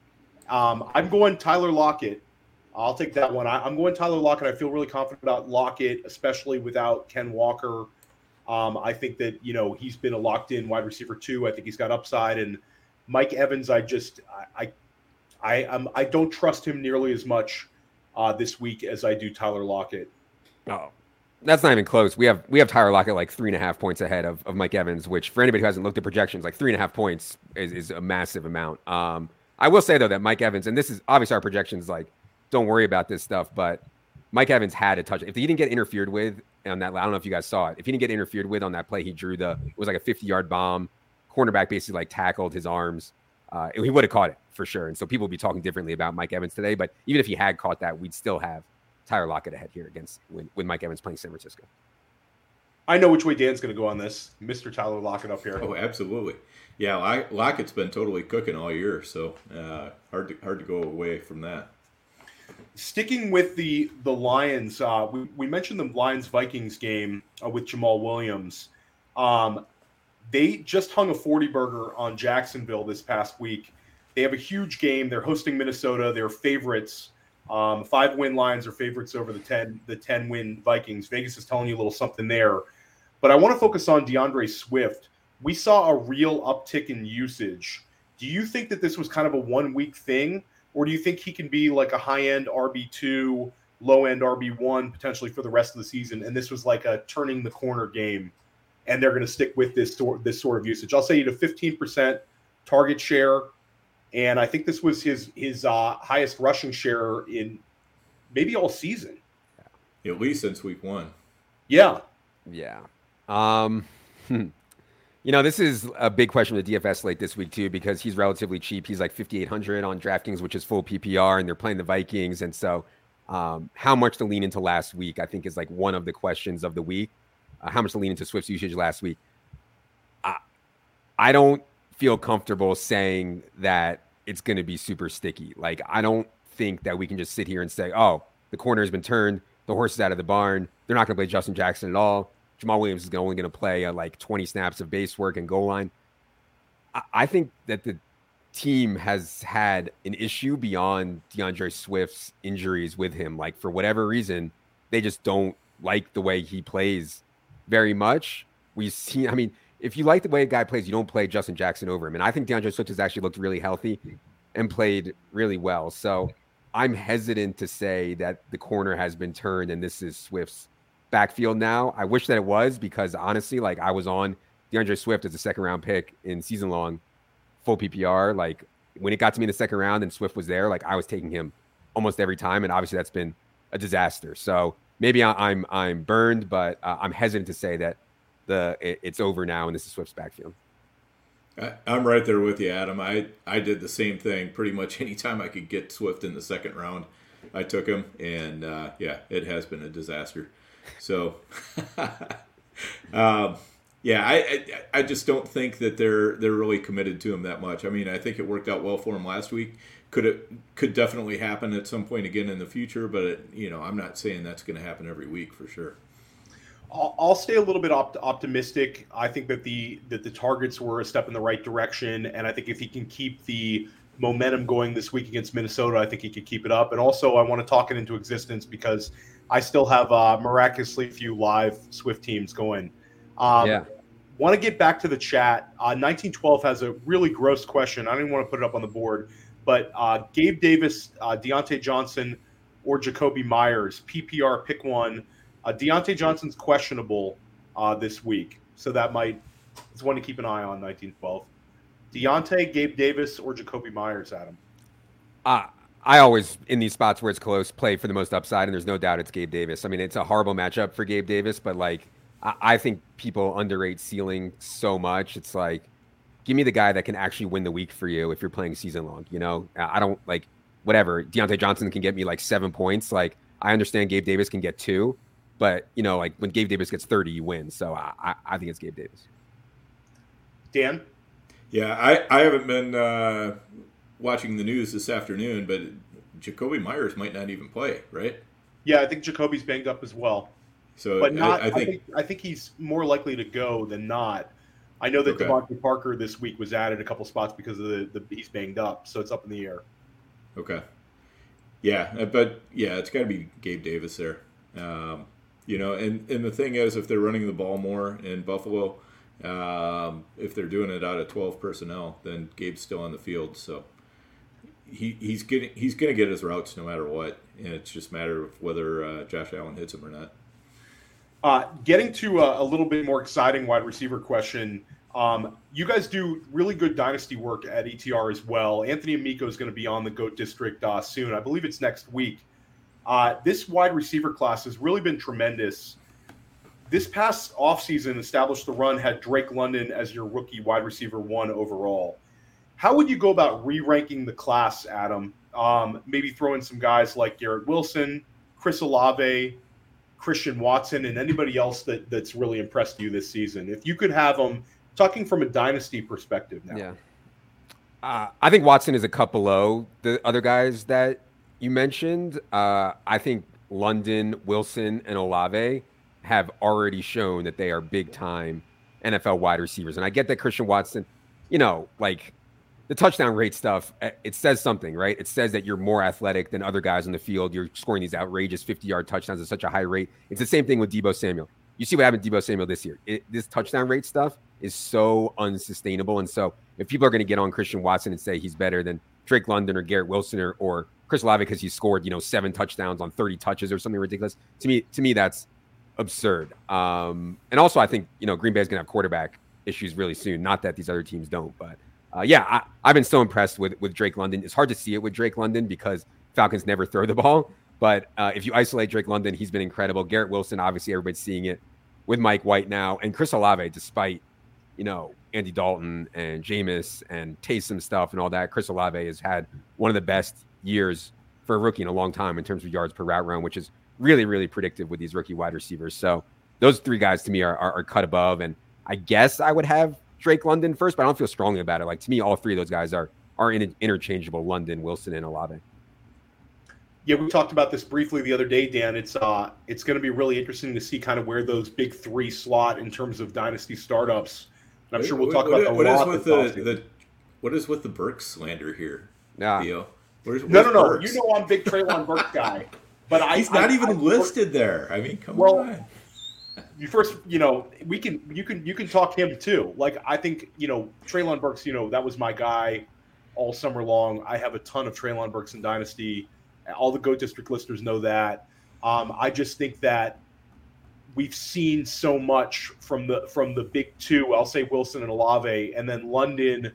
Um, I'm going Tyler Lockett. I'll take that one. I, I'm going Tyler Lockett. I feel really confident about Lockett, especially without Ken Walker. Um, I think that, you know, he's been a locked-in wide receiver too. I think he's got upside. And Mike Evans, I just I I I'm, I don't trust him nearly as much uh, this week as I do Tyler Lockett. Oh, that's not even close. We have we have Tyler Lockett like three and a half points ahead of, of Mike Evans, which for anybody who hasn't looked at projections, like three and a half points is, is a massive amount. Um, I will say though that Mike Evans, and this is obviously our projections, like don't worry about this stuff, but Mike Evans had a touch. If he didn't get interfered with on that, I don't know if you guys saw it. If he didn't get interfered with on that play, he drew the it was like a fifty-yard bomb. Cornerback basically like tackled his arms. Uh, he would have caught it for sure. And so people will be talking differently about Mike Evans today. But even if he had caught that, we'd still have Tyler Lockett ahead here against when, when Mike Evans playing San Francisco. I know which way Dan's going to go on this. Mister Tyler Lockett up here. Oh, absolutely. Yeah, Lockett's been totally cooking all year, so uh, hard to hard to go away from that. Sticking with the the Lions, uh, we, we mentioned the Lions-Vikings game uh, with Jamal Williams. Um, they just hung a forty burger on Jacksonville this past week. They have a huge game. They're hosting Minnesota. They're favorites. Um, five-win Lions are favorites over the ten the ten-win Vikings. Vegas is telling you a little something there. But I want to focus on DeAndre Swift. We saw a real uptick in usage. Do you think that this was kind of a one-week thing, or do you think he can be like a high-end R B two, low-end R B one potentially for the rest of the season, and this was like a turning the corner game, and they're going to stick with this sort, this sort of usage? I'll say you to fifteen percent target share, and I think this was his his uh, highest rushing share in maybe all season. At least since week one. Yeah. Yeah. Um, you know, this is a big question with the D F S slate this week too, because he's relatively cheap. He's like fifty-eight hundred on DraftKings, which is full P P R, and they're playing the Vikings. And so um, how much to lean into last week, I think, is like one of the questions of the week. Uh, how much to lean into Swift's usage last week? I, I don't feel comfortable saying that it's going to be super sticky. Like, I don't think that we can just sit here and say, oh, the corner has been turned, the horse is out of the barn, they're not going to play Justin Jackson at all, Jamal Williams is only going to play uh, like twenty snaps of base work and goal line. I, I think that the team has had an issue beyond DeAndre Swift's injuries with him. Like, for whatever reason, they just don't like the way he plays very much. We've seen, I mean, if you like the way a guy plays, you don't play Justin Jackson over him. And I think DeAndre Swift has actually looked really healthy and played really well. So I'm hesitant to say that the corner has been turned and this is Swift's backfield now. I wish that it was, because honestly, like, I was on DeAndre Swift as a second round pick in season long, full P P R. Like, when it got to me in the second round and Swift was there, like, I was taking him almost every time. And obviously that's been a disaster. So maybe I, I'm, I'm burned, but uh, I'm hesitant to say that the it, it's over now and this is Swift's backfield. I, I'm right there with you, Adam. I, I did the same thing pretty much anytime I could get Swift in the second round. I took him, and uh, yeah, it has been a disaster. So, um, yeah, I, I I just don't think that they're they're really committed to him that much. I mean, I think it worked out well for him last week. Could it could definitely happen at some point again in the future, but it, you know, I'm not saying that's going to happen every week for sure. I'll, I'll stay a little bit opt- optimistic. I think that the that the targets were a step in the right direction, and I think if he can keep the momentum going this week against Minnesota, I think he could keep it up. And also, I want to talk it into existence because I still have uh, miraculously few live Swift teams going. Um, yeah. Want to get back to the chat. Uh, nineteen twelve has a really gross question. I don't even want to put it up on the board, but uh, Gabe Davis, uh, Deontay Johnson, or Jacoby Myers, P P R, pick one. Uh, Deontay Johnson's questionable uh, this week, so that might it's one to keep an eye on. nineteen twelve. Deontay, Gabe Davis, or Jacoby Myers, Adam? Uh, I always, in these spots where it's close, play for the most upside, and there's no doubt it's Gabe Davis. I mean, it's a horrible matchup for Gabe Davis, but, like, I, I think people underrate ceiling so much. It's like, give me the guy that can actually win the week for you if you're playing season long, you know? I don't, like, whatever. Deontay Johnson can get me, like, seven points. Like, I understand Gabe Davis can get two, but, you know, like, when Gabe Davis gets thirty, you win. So I, I, I think it's Gabe Davis. Dan? Yeah, I, I haven't been uh, watching the news this afternoon, but Jacoby Myers might not even play, right? Yeah, I think Jacoby's banged up as well. So but not. I, I, think, I think I think he's more likely to go than not. I know that okay. Devontae Parker this week was added a couple spots because of the, the he's banged up, so it's up in the air. Okay. Yeah, but yeah, it's got to be Gabe Davis there. Um, you know, and, and the thing is, if they're running the ball more in Buffalo, um, if they're doing it out of twelve personnel, then Gabe's still on the field. So he he's getting he's going to get his routes no matter what, and it's just a matter of whether uh, Josh Allen hits him or not. Uh, getting to a, a little bit more exciting wide receiver question. Um, you guys do really good dynasty work at E T R as well. Anthony Amico is going to be on the GOAT District uh, soon. I believe it's next week. Uh, this wide receiver class has really been tremendous. This past offseason, Established the Run had Drake London as your rookie wide receiver one overall. How would you go about re-ranking the class, Adam? Um, maybe throw in some guys like Garrett Wilson, Chris Olave, Christian Watson, and anybody else that, that's really impressed you this season. If you could have them, talking from a dynasty perspective now. Yeah. Uh, I think Watson is a cup below the other guys that you mentioned. Uh, I think London, Wilson, and Olave have already shown that they are big-time N F L wide receivers. And I get that Christian Watson, you know, like the touchdown rate stuff, it says something, right? It says that you're more athletic than other guys on the field. You're scoring these outrageous fifty-yard touchdowns at such a high rate. It's the same thing with Deebo Samuel. You see what happened to Deebo Samuel this year. It, this touchdown rate stuff is so unsustainable. And so if people are going to get on Christian Watson and say he's better than Drake London or Garrett Wilson or, or Chris Olave because he scored, you know, seven touchdowns on thirty touches or something ridiculous, to me, to me, that's absurd. Um, and also, I think, you know, Green Bay is going to have quarterback issues really soon. Not that these other teams don't, but uh, yeah, I, I've been so impressed with, with Drake London. It's hard to see it with Drake London because Falcons never throw the ball. But uh, if you isolate Drake London, he's been incredible. Garrett Wilson, obviously, everybody's seeing it with Mike White now. And Chris Olave, despite, you know, Andy Dalton and Jameis and Taysom stuff and all that, Chris Olave has had one of the best years for a rookie in a long time in terms of yards per route run, which is really, really predictive with these rookie wide receivers. So those three guys to me are, are, are cut above. And I guess I would have Drake London first, but I don't feel strongly about it. Like, to me, all three of those guys are are in, interchangeable, London, Wilson, and Olave. Yeah, we talked about this briefly the other day, Dan. It's uh, it's going to be really interesting to see kind of where those big three slot in terms of dynasty startups. And I'm sure we'll talk what, about what, the what lot. Is with the, the, what is with the Burks slander here, yeah. Theo? Where's, where's no, no, no. Burks? You know I'm a big Treylon Burks guy. But I, He's not I, even I, listed there. I mean, come well, on. You first, you know, we can, you can, you can talk him too. Like, I think, you know, Treylon Burks, you know, that was my guy all summer long. I have a ton of Treylon Burks in Dynasty. All the GOAT District listeners know that. Um, I just think that we've seen so much from the from the big two. I'll say Wilson and Olave, and then London.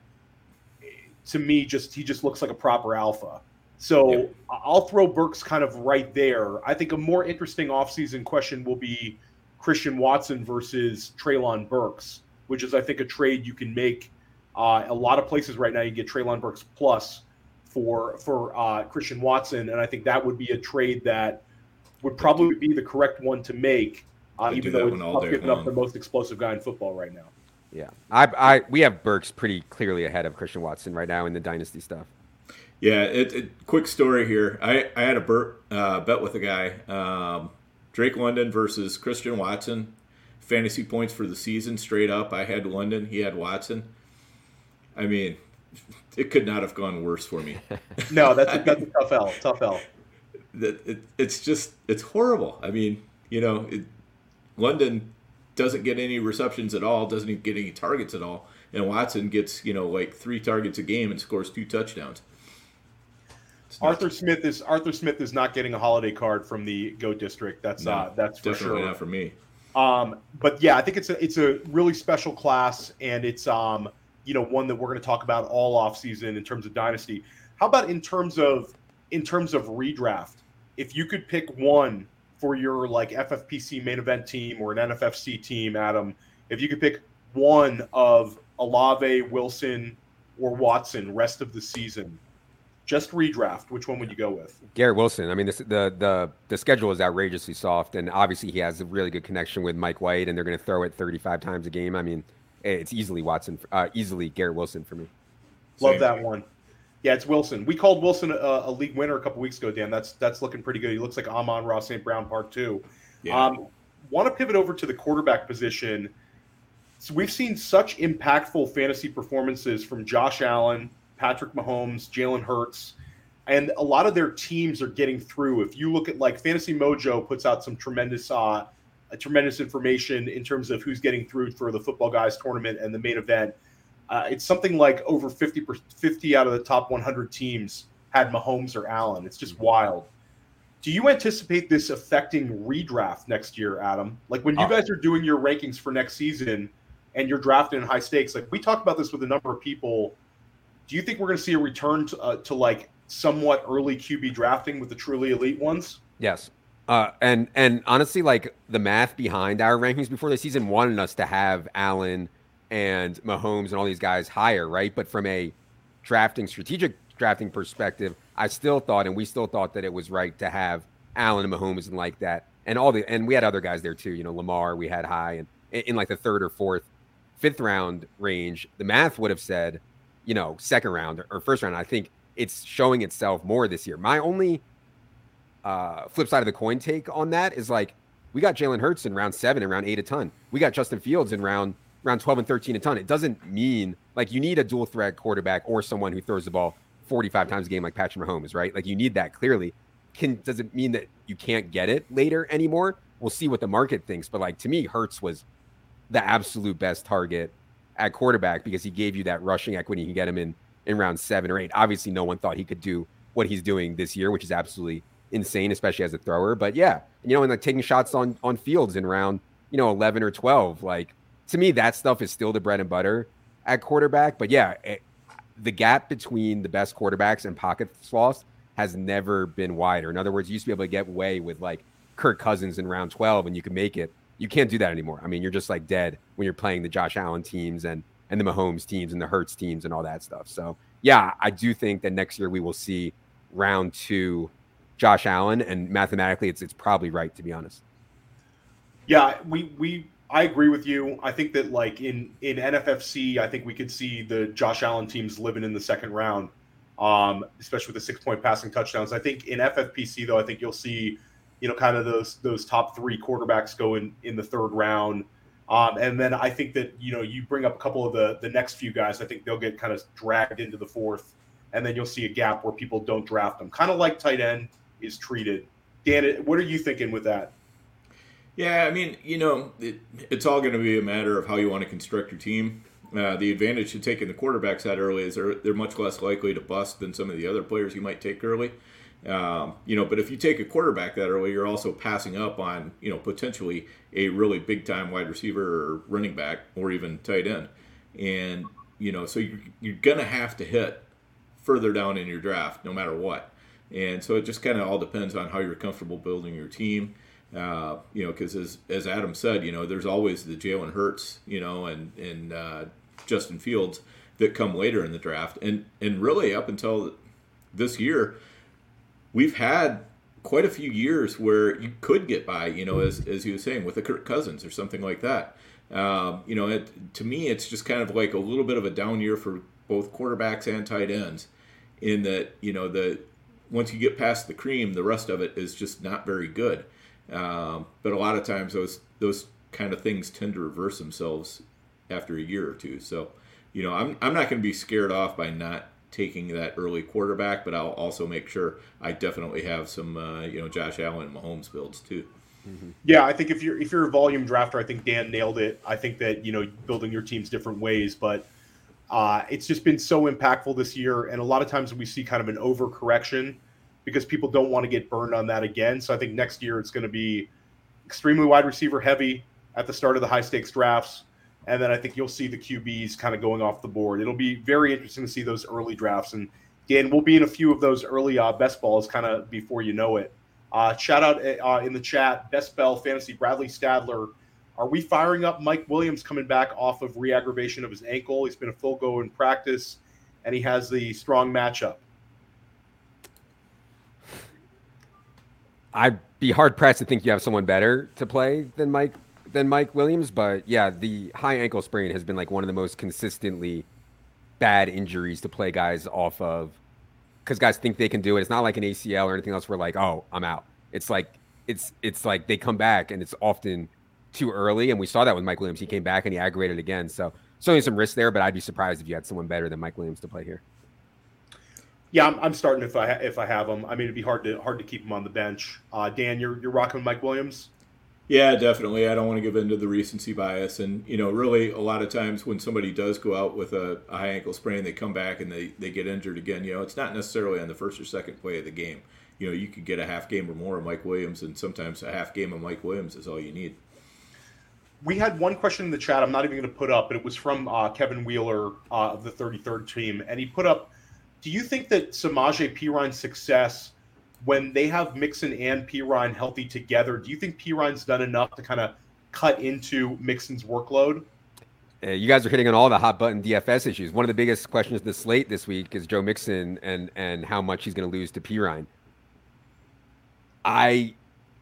To me, just he just looks like a proper alpha. So yeah. I'll throw Burks kind of right there. I think a more interesting offseason question will be Christian Watson versus Treylon Burks, which is, I think, a trade you can make. Uh, a lot of places right now you get Treylon Burks plus for for uh, Christian Watson, and I think that would be a trade that would probably be the correct one to make, uh, even though it's tough giving up the most explosive guy in football right now. Yeah, I, I we have Burks pretty clearly ahead of Christian Watson right now in the dynasty stuff. Yeah, it, it, quick story here. I, I had a Bert, uh, bet with a guy, um, Drake London versus Christian Watson. Fantasy points for the season straight up. I had London. He had Watson. I mean, it could not have gone worse for me. No, that's a, that's a tough L. Tough L. That it, it's just it's horrible. I mean, you know, it, London doesn't get any receptions at all. Doesn't even get any targets at all. And Watson gets, you know, like three targets a game and scores two touchdowns. Arthur Smith is Arthur Smith is not getting a holiday card from the GOAT District. That's no, uh, that's for definitely sure. not for me. Um, but yeah, I think it's a it's a really special class, and it's um you know one that we're going to talk about all off season in terms of dynasty. How about in terms of in terms of redraft? If you could pick one for your like F F P C main event team or an N F F C team, Adam, if you could pick one of Olave, Wilson, or Watson rest of the season. Just redraft. Which one would you go with? Garrett Wilson. I mean, this, the the the schedule is outrageously soft, and obviously he has a really good connection with Mike White, and they're going to throw it thirty-five times a game. I mean, it's easily Watson, uh, easily Garrett Wilson for me. Love Same. that one. Yeah, it's Wilson. We called Wilson a, a league winner a couple weeks ago, Dan. That's that's looking pretty good. He looks like Amon-Ra Saint Brown Part Two. Yeah. Um, want to pivot over to the quarterback position. So we've seen such impactful fantasy performances from Josh Allen, Patrick Mahomes, Jalen Hurts. and a lot of their teams are getting through. If you look at like Fantasy Mojo puts out some tremendous, uh, tremendous information in terms of who's getting through for the Football Guys tournament and the main event. Uh, it's something like over fifty, fifty out of the top one hundred teams had Mahomes or Allen. It's just wild. Do you anticipate this affecting redraft next year, Adam? Like when you guys are doing your rankings for next season and you're drafting in high stakes, like we talked about this with a number of people. Do you think we're going to see a return to, uh, to like somewhat early Q B drafting with the truly elite ones? Yes. Uh, and and honestly, like the math behind our rankings before the season wanted us to have Allen and Mahomes and all these guys higher, right? But from a drafting, strategic drafting perspective, I still thought, and we still thought that it was right to have Allen and Mahomes and like that. And all the, and we had other guys there too, you know, Lamar, we had high and in, in like the third or fourth, fifth round range. The math would have said, you know, second round or first round. I think it's showing itself more this year. My only uh, flip side of the coin take on that is like, we got Jalen Hurts in round seven and round eight a ton. We got Justin Fields in round round twelve and thirteen a ton. It doesn't mean like you need a dual threat quarterback or someone who throws the ball forty-five times a game like Patrick Mahomes, right? Like you need that clearly. Can does it mean that you can't get it later anymore? We'll see what the market thinks. But like to me, Hurts was the absolute best target at quarterback because he gave you that rushing equity. You can get him in in round seven or eight. Obviously, no one thought he could do what he's doing this year, which is absolutely insane, especially as a thrower. But yeah, you know, and like taking shots on on Fields in round, you know, eleven or twelve. Like to me, that stuff is still the bread and butter at quarterback. But yeah, it, the gap between the best quarterbacks and pocket sloths has never been wider. In other words, you used to be able to get away with like Kirk Cousins in round twelve and you can make it. You can't do that anymore. I mean, you're just like dead when you're playing the Josh Allen teams and and the Mahomes teams and the Hurts teams and all that stuff. So yeah, I do think that next year we will see round two Josh Allen, and mathematically it's it's probably right, to be honest. Yeah, we we I agree with you. I think that like in in N F F C, I think we could see the Josh Allen teams living in the second round, um, especially with the six point passing touchdowns. I think in F F P C though, I think you'll see, you know, kind of those those top three quarterbacks go in, in the third round. Um, and then I think that, you know, you bring up a couple of the the next few guys, I think they'll get kind of dragged into the fourth, and then you'll see a gap where people don't draft them, kind of like tight end is treated. Dan, what are you thinking with that? Yeah, I mean, you know, it, it's all going to be a matter of how you want to construct your team. Uh, the advantage to taking the quarterbacks that early is they're, they're much less likely to bust than some of the other players you might take early. Um, you know, but if you take a quarterback that early, you're also passing up on, you know, potentially a really big-time wide receiver or running back or even tight end. And, you know, so you're, you're going to have to hit further down in your draft no matter what. And so it just kind of all depends on how you're comfortable building your team. Uh, you know, because as as Adam said, you know, there's always the Jalen Hurts, you know, and and uh, Justin Fields that come later in the draft, and and really up until this year, we've had quite a few years where you could get by, you know, as as he was saying, with a Kirk Cousins or something like that. Um, you know, it, to me, it's just kind of like a little bit of a down year for both quarterbacks and tight ends, in that, you know, the once you get past the cream, the rest of it is just not very good. Um, but a lot of times those those kind of things tend to reverse themselves after a year or two. So, you know, I'm I'm not going to be scared off by not taking that early quarterback, but I'll also make sure I definitely have some, uh, you know, Josh Allen and Mahomes builds too. Mm-hmm. Yeah, I think if you're if you're a volume drafter, I think Dan nailed it. I think that, you know, building your teams different ways, but uh, it's just been so impactful this year, and a lot of times we see kind of an overcorrection because people don't want to get burned on that again. So I think next year it's going to be extremely wide receiver heavy at the start of the high stakes drafts. And then I think you'll see the Q Bs kind of going off the board. It'll be very interesting to see those early drafts. And Dan, we'll be in a few of those early uh, best balls kind of before you know it. Uh, shout out uh, in the chat, Best Bell Fantasy, Bradley Stadler. Are we firing up Mike Williams coming back off of re-aggravation of his ankle? He's been a full go in practice, and he has the strong matchup. I'd be hard pressed to think you have someone better to play than Mike than Mike Williams, but yeah, the high ankle sprain has been like one of the most consistently bad injuries to play guys off of, because guys think they can do it. It's not like an A C L or anything else where like, oh, I'm out. It's like it's it's like they come back and it's often too early, and we saw that with Mike Williams. He came back and he aggravated again. So certainly some risk there, but I'd be surprised if you had someone better than Mike Williams to play here. Yeah, I'm, I'm starting if I if I have him. I mean, it'd be hard to hard to keep him on the bench. Uh, Dan, you're you're rocking Mike Williams. Yeah, definitely. I don't want to give in to the recency bias. And, you know, really a lot of times when somebody does go out with a, a high ankle sprain, they come back and they, they get injured again. You know, it's not necessarily on the first or second play of the game. You know, you could get a half game or more of Mike Williams, and sometimes a half game of Mike Williams is all you need. We had one question in the chat I'm not even going to put up, but it was from uh, Kevin Wheeler uh, of the thirty-third team. And he put up, do you think that Samaje Perine's success when they have Mixon and Perine healthy together, do you think Perine's done enough to kind of cut into Mixon's workload? Uh, you guys are hitting on all the hot button D F S issues. One of the biggest questions of the slate this week is Joe Mixon and and how much he's going to lose to Perine. I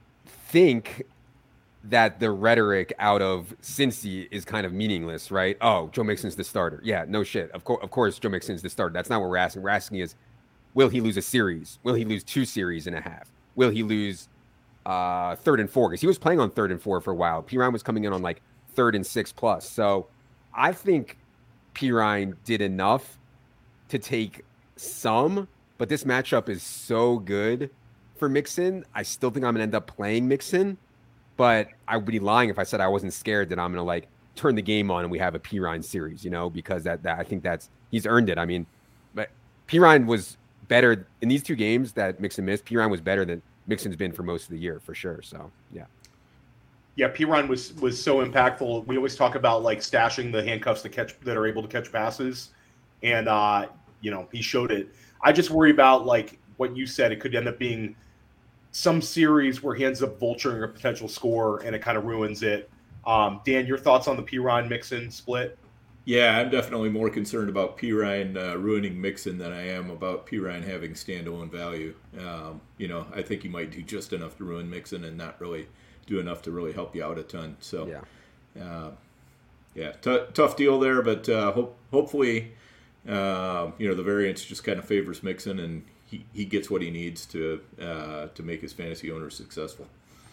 think that the rhetoric out of Cincy is kind of meaningless, right? Oh, Joe Mixon's the starter. Yeah, no shit. Of course, of course, Joe Mixon's the starter. That's not what we're asking. We're asking is, will he lose a series? Will he lose two series and a half? Will he lose uh, third and four? Because he was playing on third and four for a while. Perine was coming in on like third and six plus. So I think Perine did enough to take some, but this matchup is so good for Mixon. I still think I'm going to end up playing Mixon, but I would be lying if I said I wasn't scared that I'm going to like turn the game on and we have a Perine series, you know, because that, that I think that's, he's earned it. I mean, but Perine was better in these two games that Mixon missed. Perine was better than Mixon's been for most of the year, for sure. So, yeah. Yeah, Perine was was so impactful. We always talk about like stashing the handcuffs that catch that are able to catch passes, and uh, you know he showed it. I just worry about like what you said. It could end up being some series where he ends up vulturing a potential score, and it kind of ruins it. Um, Dan, your thoughts on the Perine Mixon split? Yeah, I'm definitely more concerned about Perine uh, ruining Mixon than I am about Perine having standalone value. Um, you know, I think he might do just enough to ruin Mixon and not really do enough to really help you out a ton. So, yeah, uh, yeah, t- tough deal there, but uh, hope hopefully, uh, you know, the variance just kind of favors Mixon and he, he gets what he needs to uh, to make his fantasy owners successful.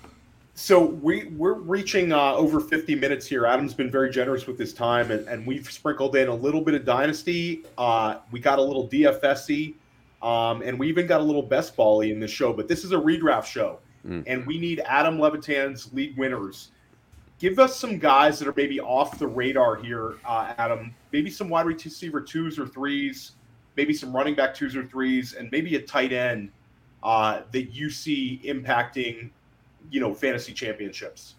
So we, we're reaching uh, over fifty minutes here. Adam's been very generous with his time, and, and we've sprinkled in a little bit of Dynasty. Uh, we got a little D F S-y, um, and we even got a little best ball-y in this show. But this is a redraft show, mm. and we need Adam Levitan's league winners. Give us some guys that are maybe off the radar here, uh, Adam. Maybe some wide receiver twos or threes, maybe some running back twos or threes, and maybe a tight end uh, that you see impacting – you know, fantasy championships.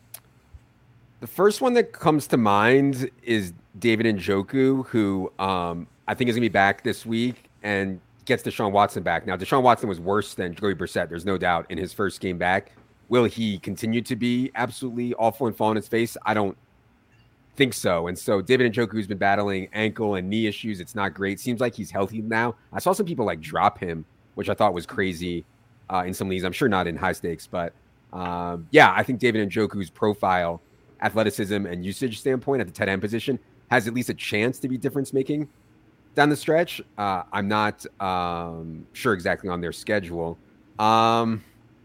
The first one that comes to mind is David Njoku, who um, I think is going to be back this week and gets Deshaun Watson back. Now, Deshaun Watson was worse than Jacoby Brissett. There's no doubt in his first game back. Will he continue to be absolutely awful and fall on his face? I don't think so. And so David Njoku has been battling ankle and knee issues. It's not great. Seems like he's healthy now. I saw some people like drop him, which I thought was crazy uh, in some leagues. I'm sure not in high stakes, but Um, yeah, I think David Njoku's profile, athleticism, and usage standpoint at the tight end position has at least a chance to be difference-making down the stretch. Uh, I'm not um, sure exactly on their schedule. Um,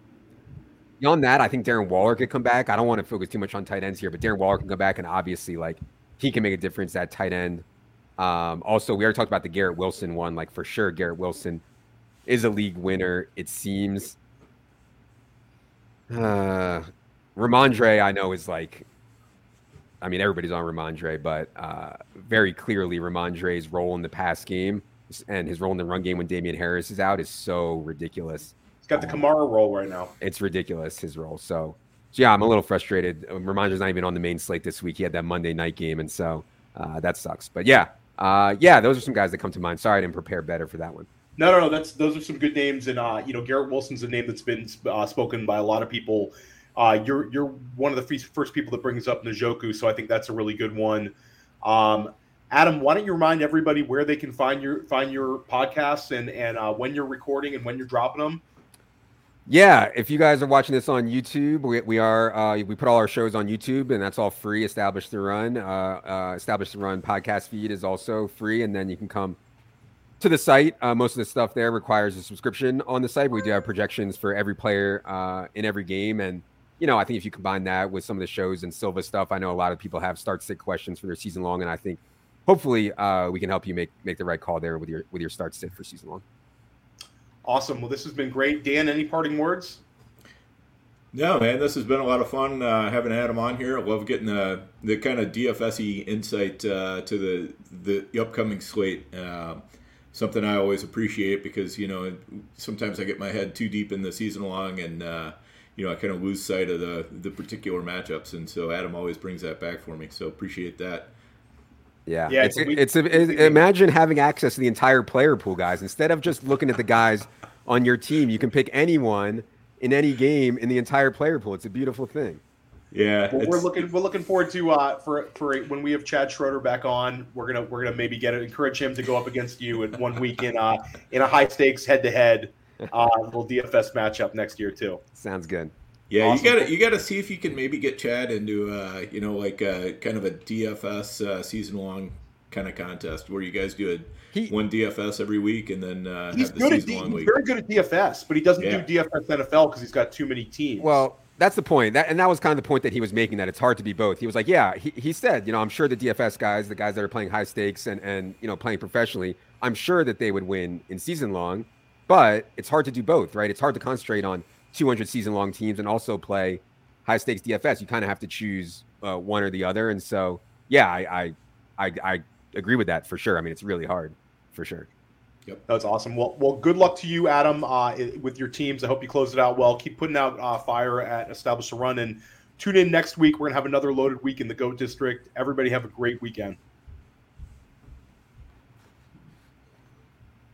beyond that, I think Darren Waller could come back. I don't want to focus too much on tight ends here, but Darren Waller can come back, and obviously, like, he can make a difference at tight end. Um, also, we already talked about the Garrett Wilson one. Like, for sure, Garrett Wilson is a league winner, it seems. Uh, Ramondre, I know, is like, I mean, everybody's on Ramondre, but uh, very clearly Ramondre's role in the pass game and his role in the run game when Damian Harris is out is so ridiculous. He's got the Kamara role right now. It's ridiculous, his role. So, so yeah, I'm a little frustrated. Ramondre's not even on the main slate this week. He had that Monday night game, and so uh, that sucks. But yeah, uh, yeah, those are some guys that come to mind. Sorry I didn't prepare better for that one. No, no, no. That's those are some good names, and uh, you know, Garrett Wilson's a name that's been uh, spoken by a lot of people. Uh, you're you're one of the first people that brings up Njoku, so I think that's a really good one. Um, Adam, why don't you remind everybody where they can find your find your podcasts and and uh, when you're recording and when you're dropping them? Yeah, if you guys are watching this on YouTube, we, we are uh, we put all our shows on YouTube, and that's all free. Establish the Run, uh, uh, Establish the Run podcast feed is also free, and then you can come to the site. Uh, most of the stuff there requires a subscription on the site. We do have projections for every player uh, in every game. And, you know, I think if you combine that with some of the shows and Silva stuff, I know a lot of people have start sit questions for their season long. And I think hopefully uh, we can help you make, make the right call there with your, with your start sit for season long. Awesome. Well, this has been great. Dan, any parting words? No, man, this has been a lot of fun uh, having Adam on here. I love getting the the kind of D F S-y insight uh, to the the upcoming slate. Uh, something I always appreciate because, you know, sometimes I get my head too deep in the season long and, uh, you know, I kind of lose sight of the, the particular matchups. And so Adam always brings that back for me. So appreciate that. Yeah, yeah it's, we, it's a, it, imagine having access to the entire player pool, guys. Instead of just looking at the guys on your team, you can pick anyone in any game in the entire player pool. It's a beautiful thing. Yeah, well, we're looking we're looking forward to uh, for for when we have Chad Schroeder back on. We're gonna we're gonna maybe get it, encourage him to go up against you at one week in uh in a high stakes head to head little D F S matchup next year too. Sounds good. Yeah, Awesome. you gotta you gotta see if you can maybe get Chad into uh you know like a, kind of a D F S uh, season long kind of contest where you guys do a He- one D F S every week and then uh, He's have the good at season D, long he's week. very good at D F S, but he doesn't Yeah. do D F S N F L because he's got too many teams. Well, that's the point. That, and that was kind of the point that he was making, that it's hard to be both. He was like, yeah, he, he said, you know, I'm sure the D F S guys, the guys that are playing high stakes and, and, you know, playing professionally, I'm sure that they would win in season long, but it's hard to do both, right? It's hard to concentrate on two hundred season long teams and also play high stakes D F S. You kind of have to choose uh, one or the other. And so, yeah, I, I, I, I agree with that for sure. I mean, it's really hard for sure. That's awesome. Well, well, good luck to you, Adam, uh, with your teams. I hope you close it out well. Keep putting out uh, fire at Establish a Run, and tune in next week. We're gonna have another loaded week in the GOAT District. Everybody have a great weekend.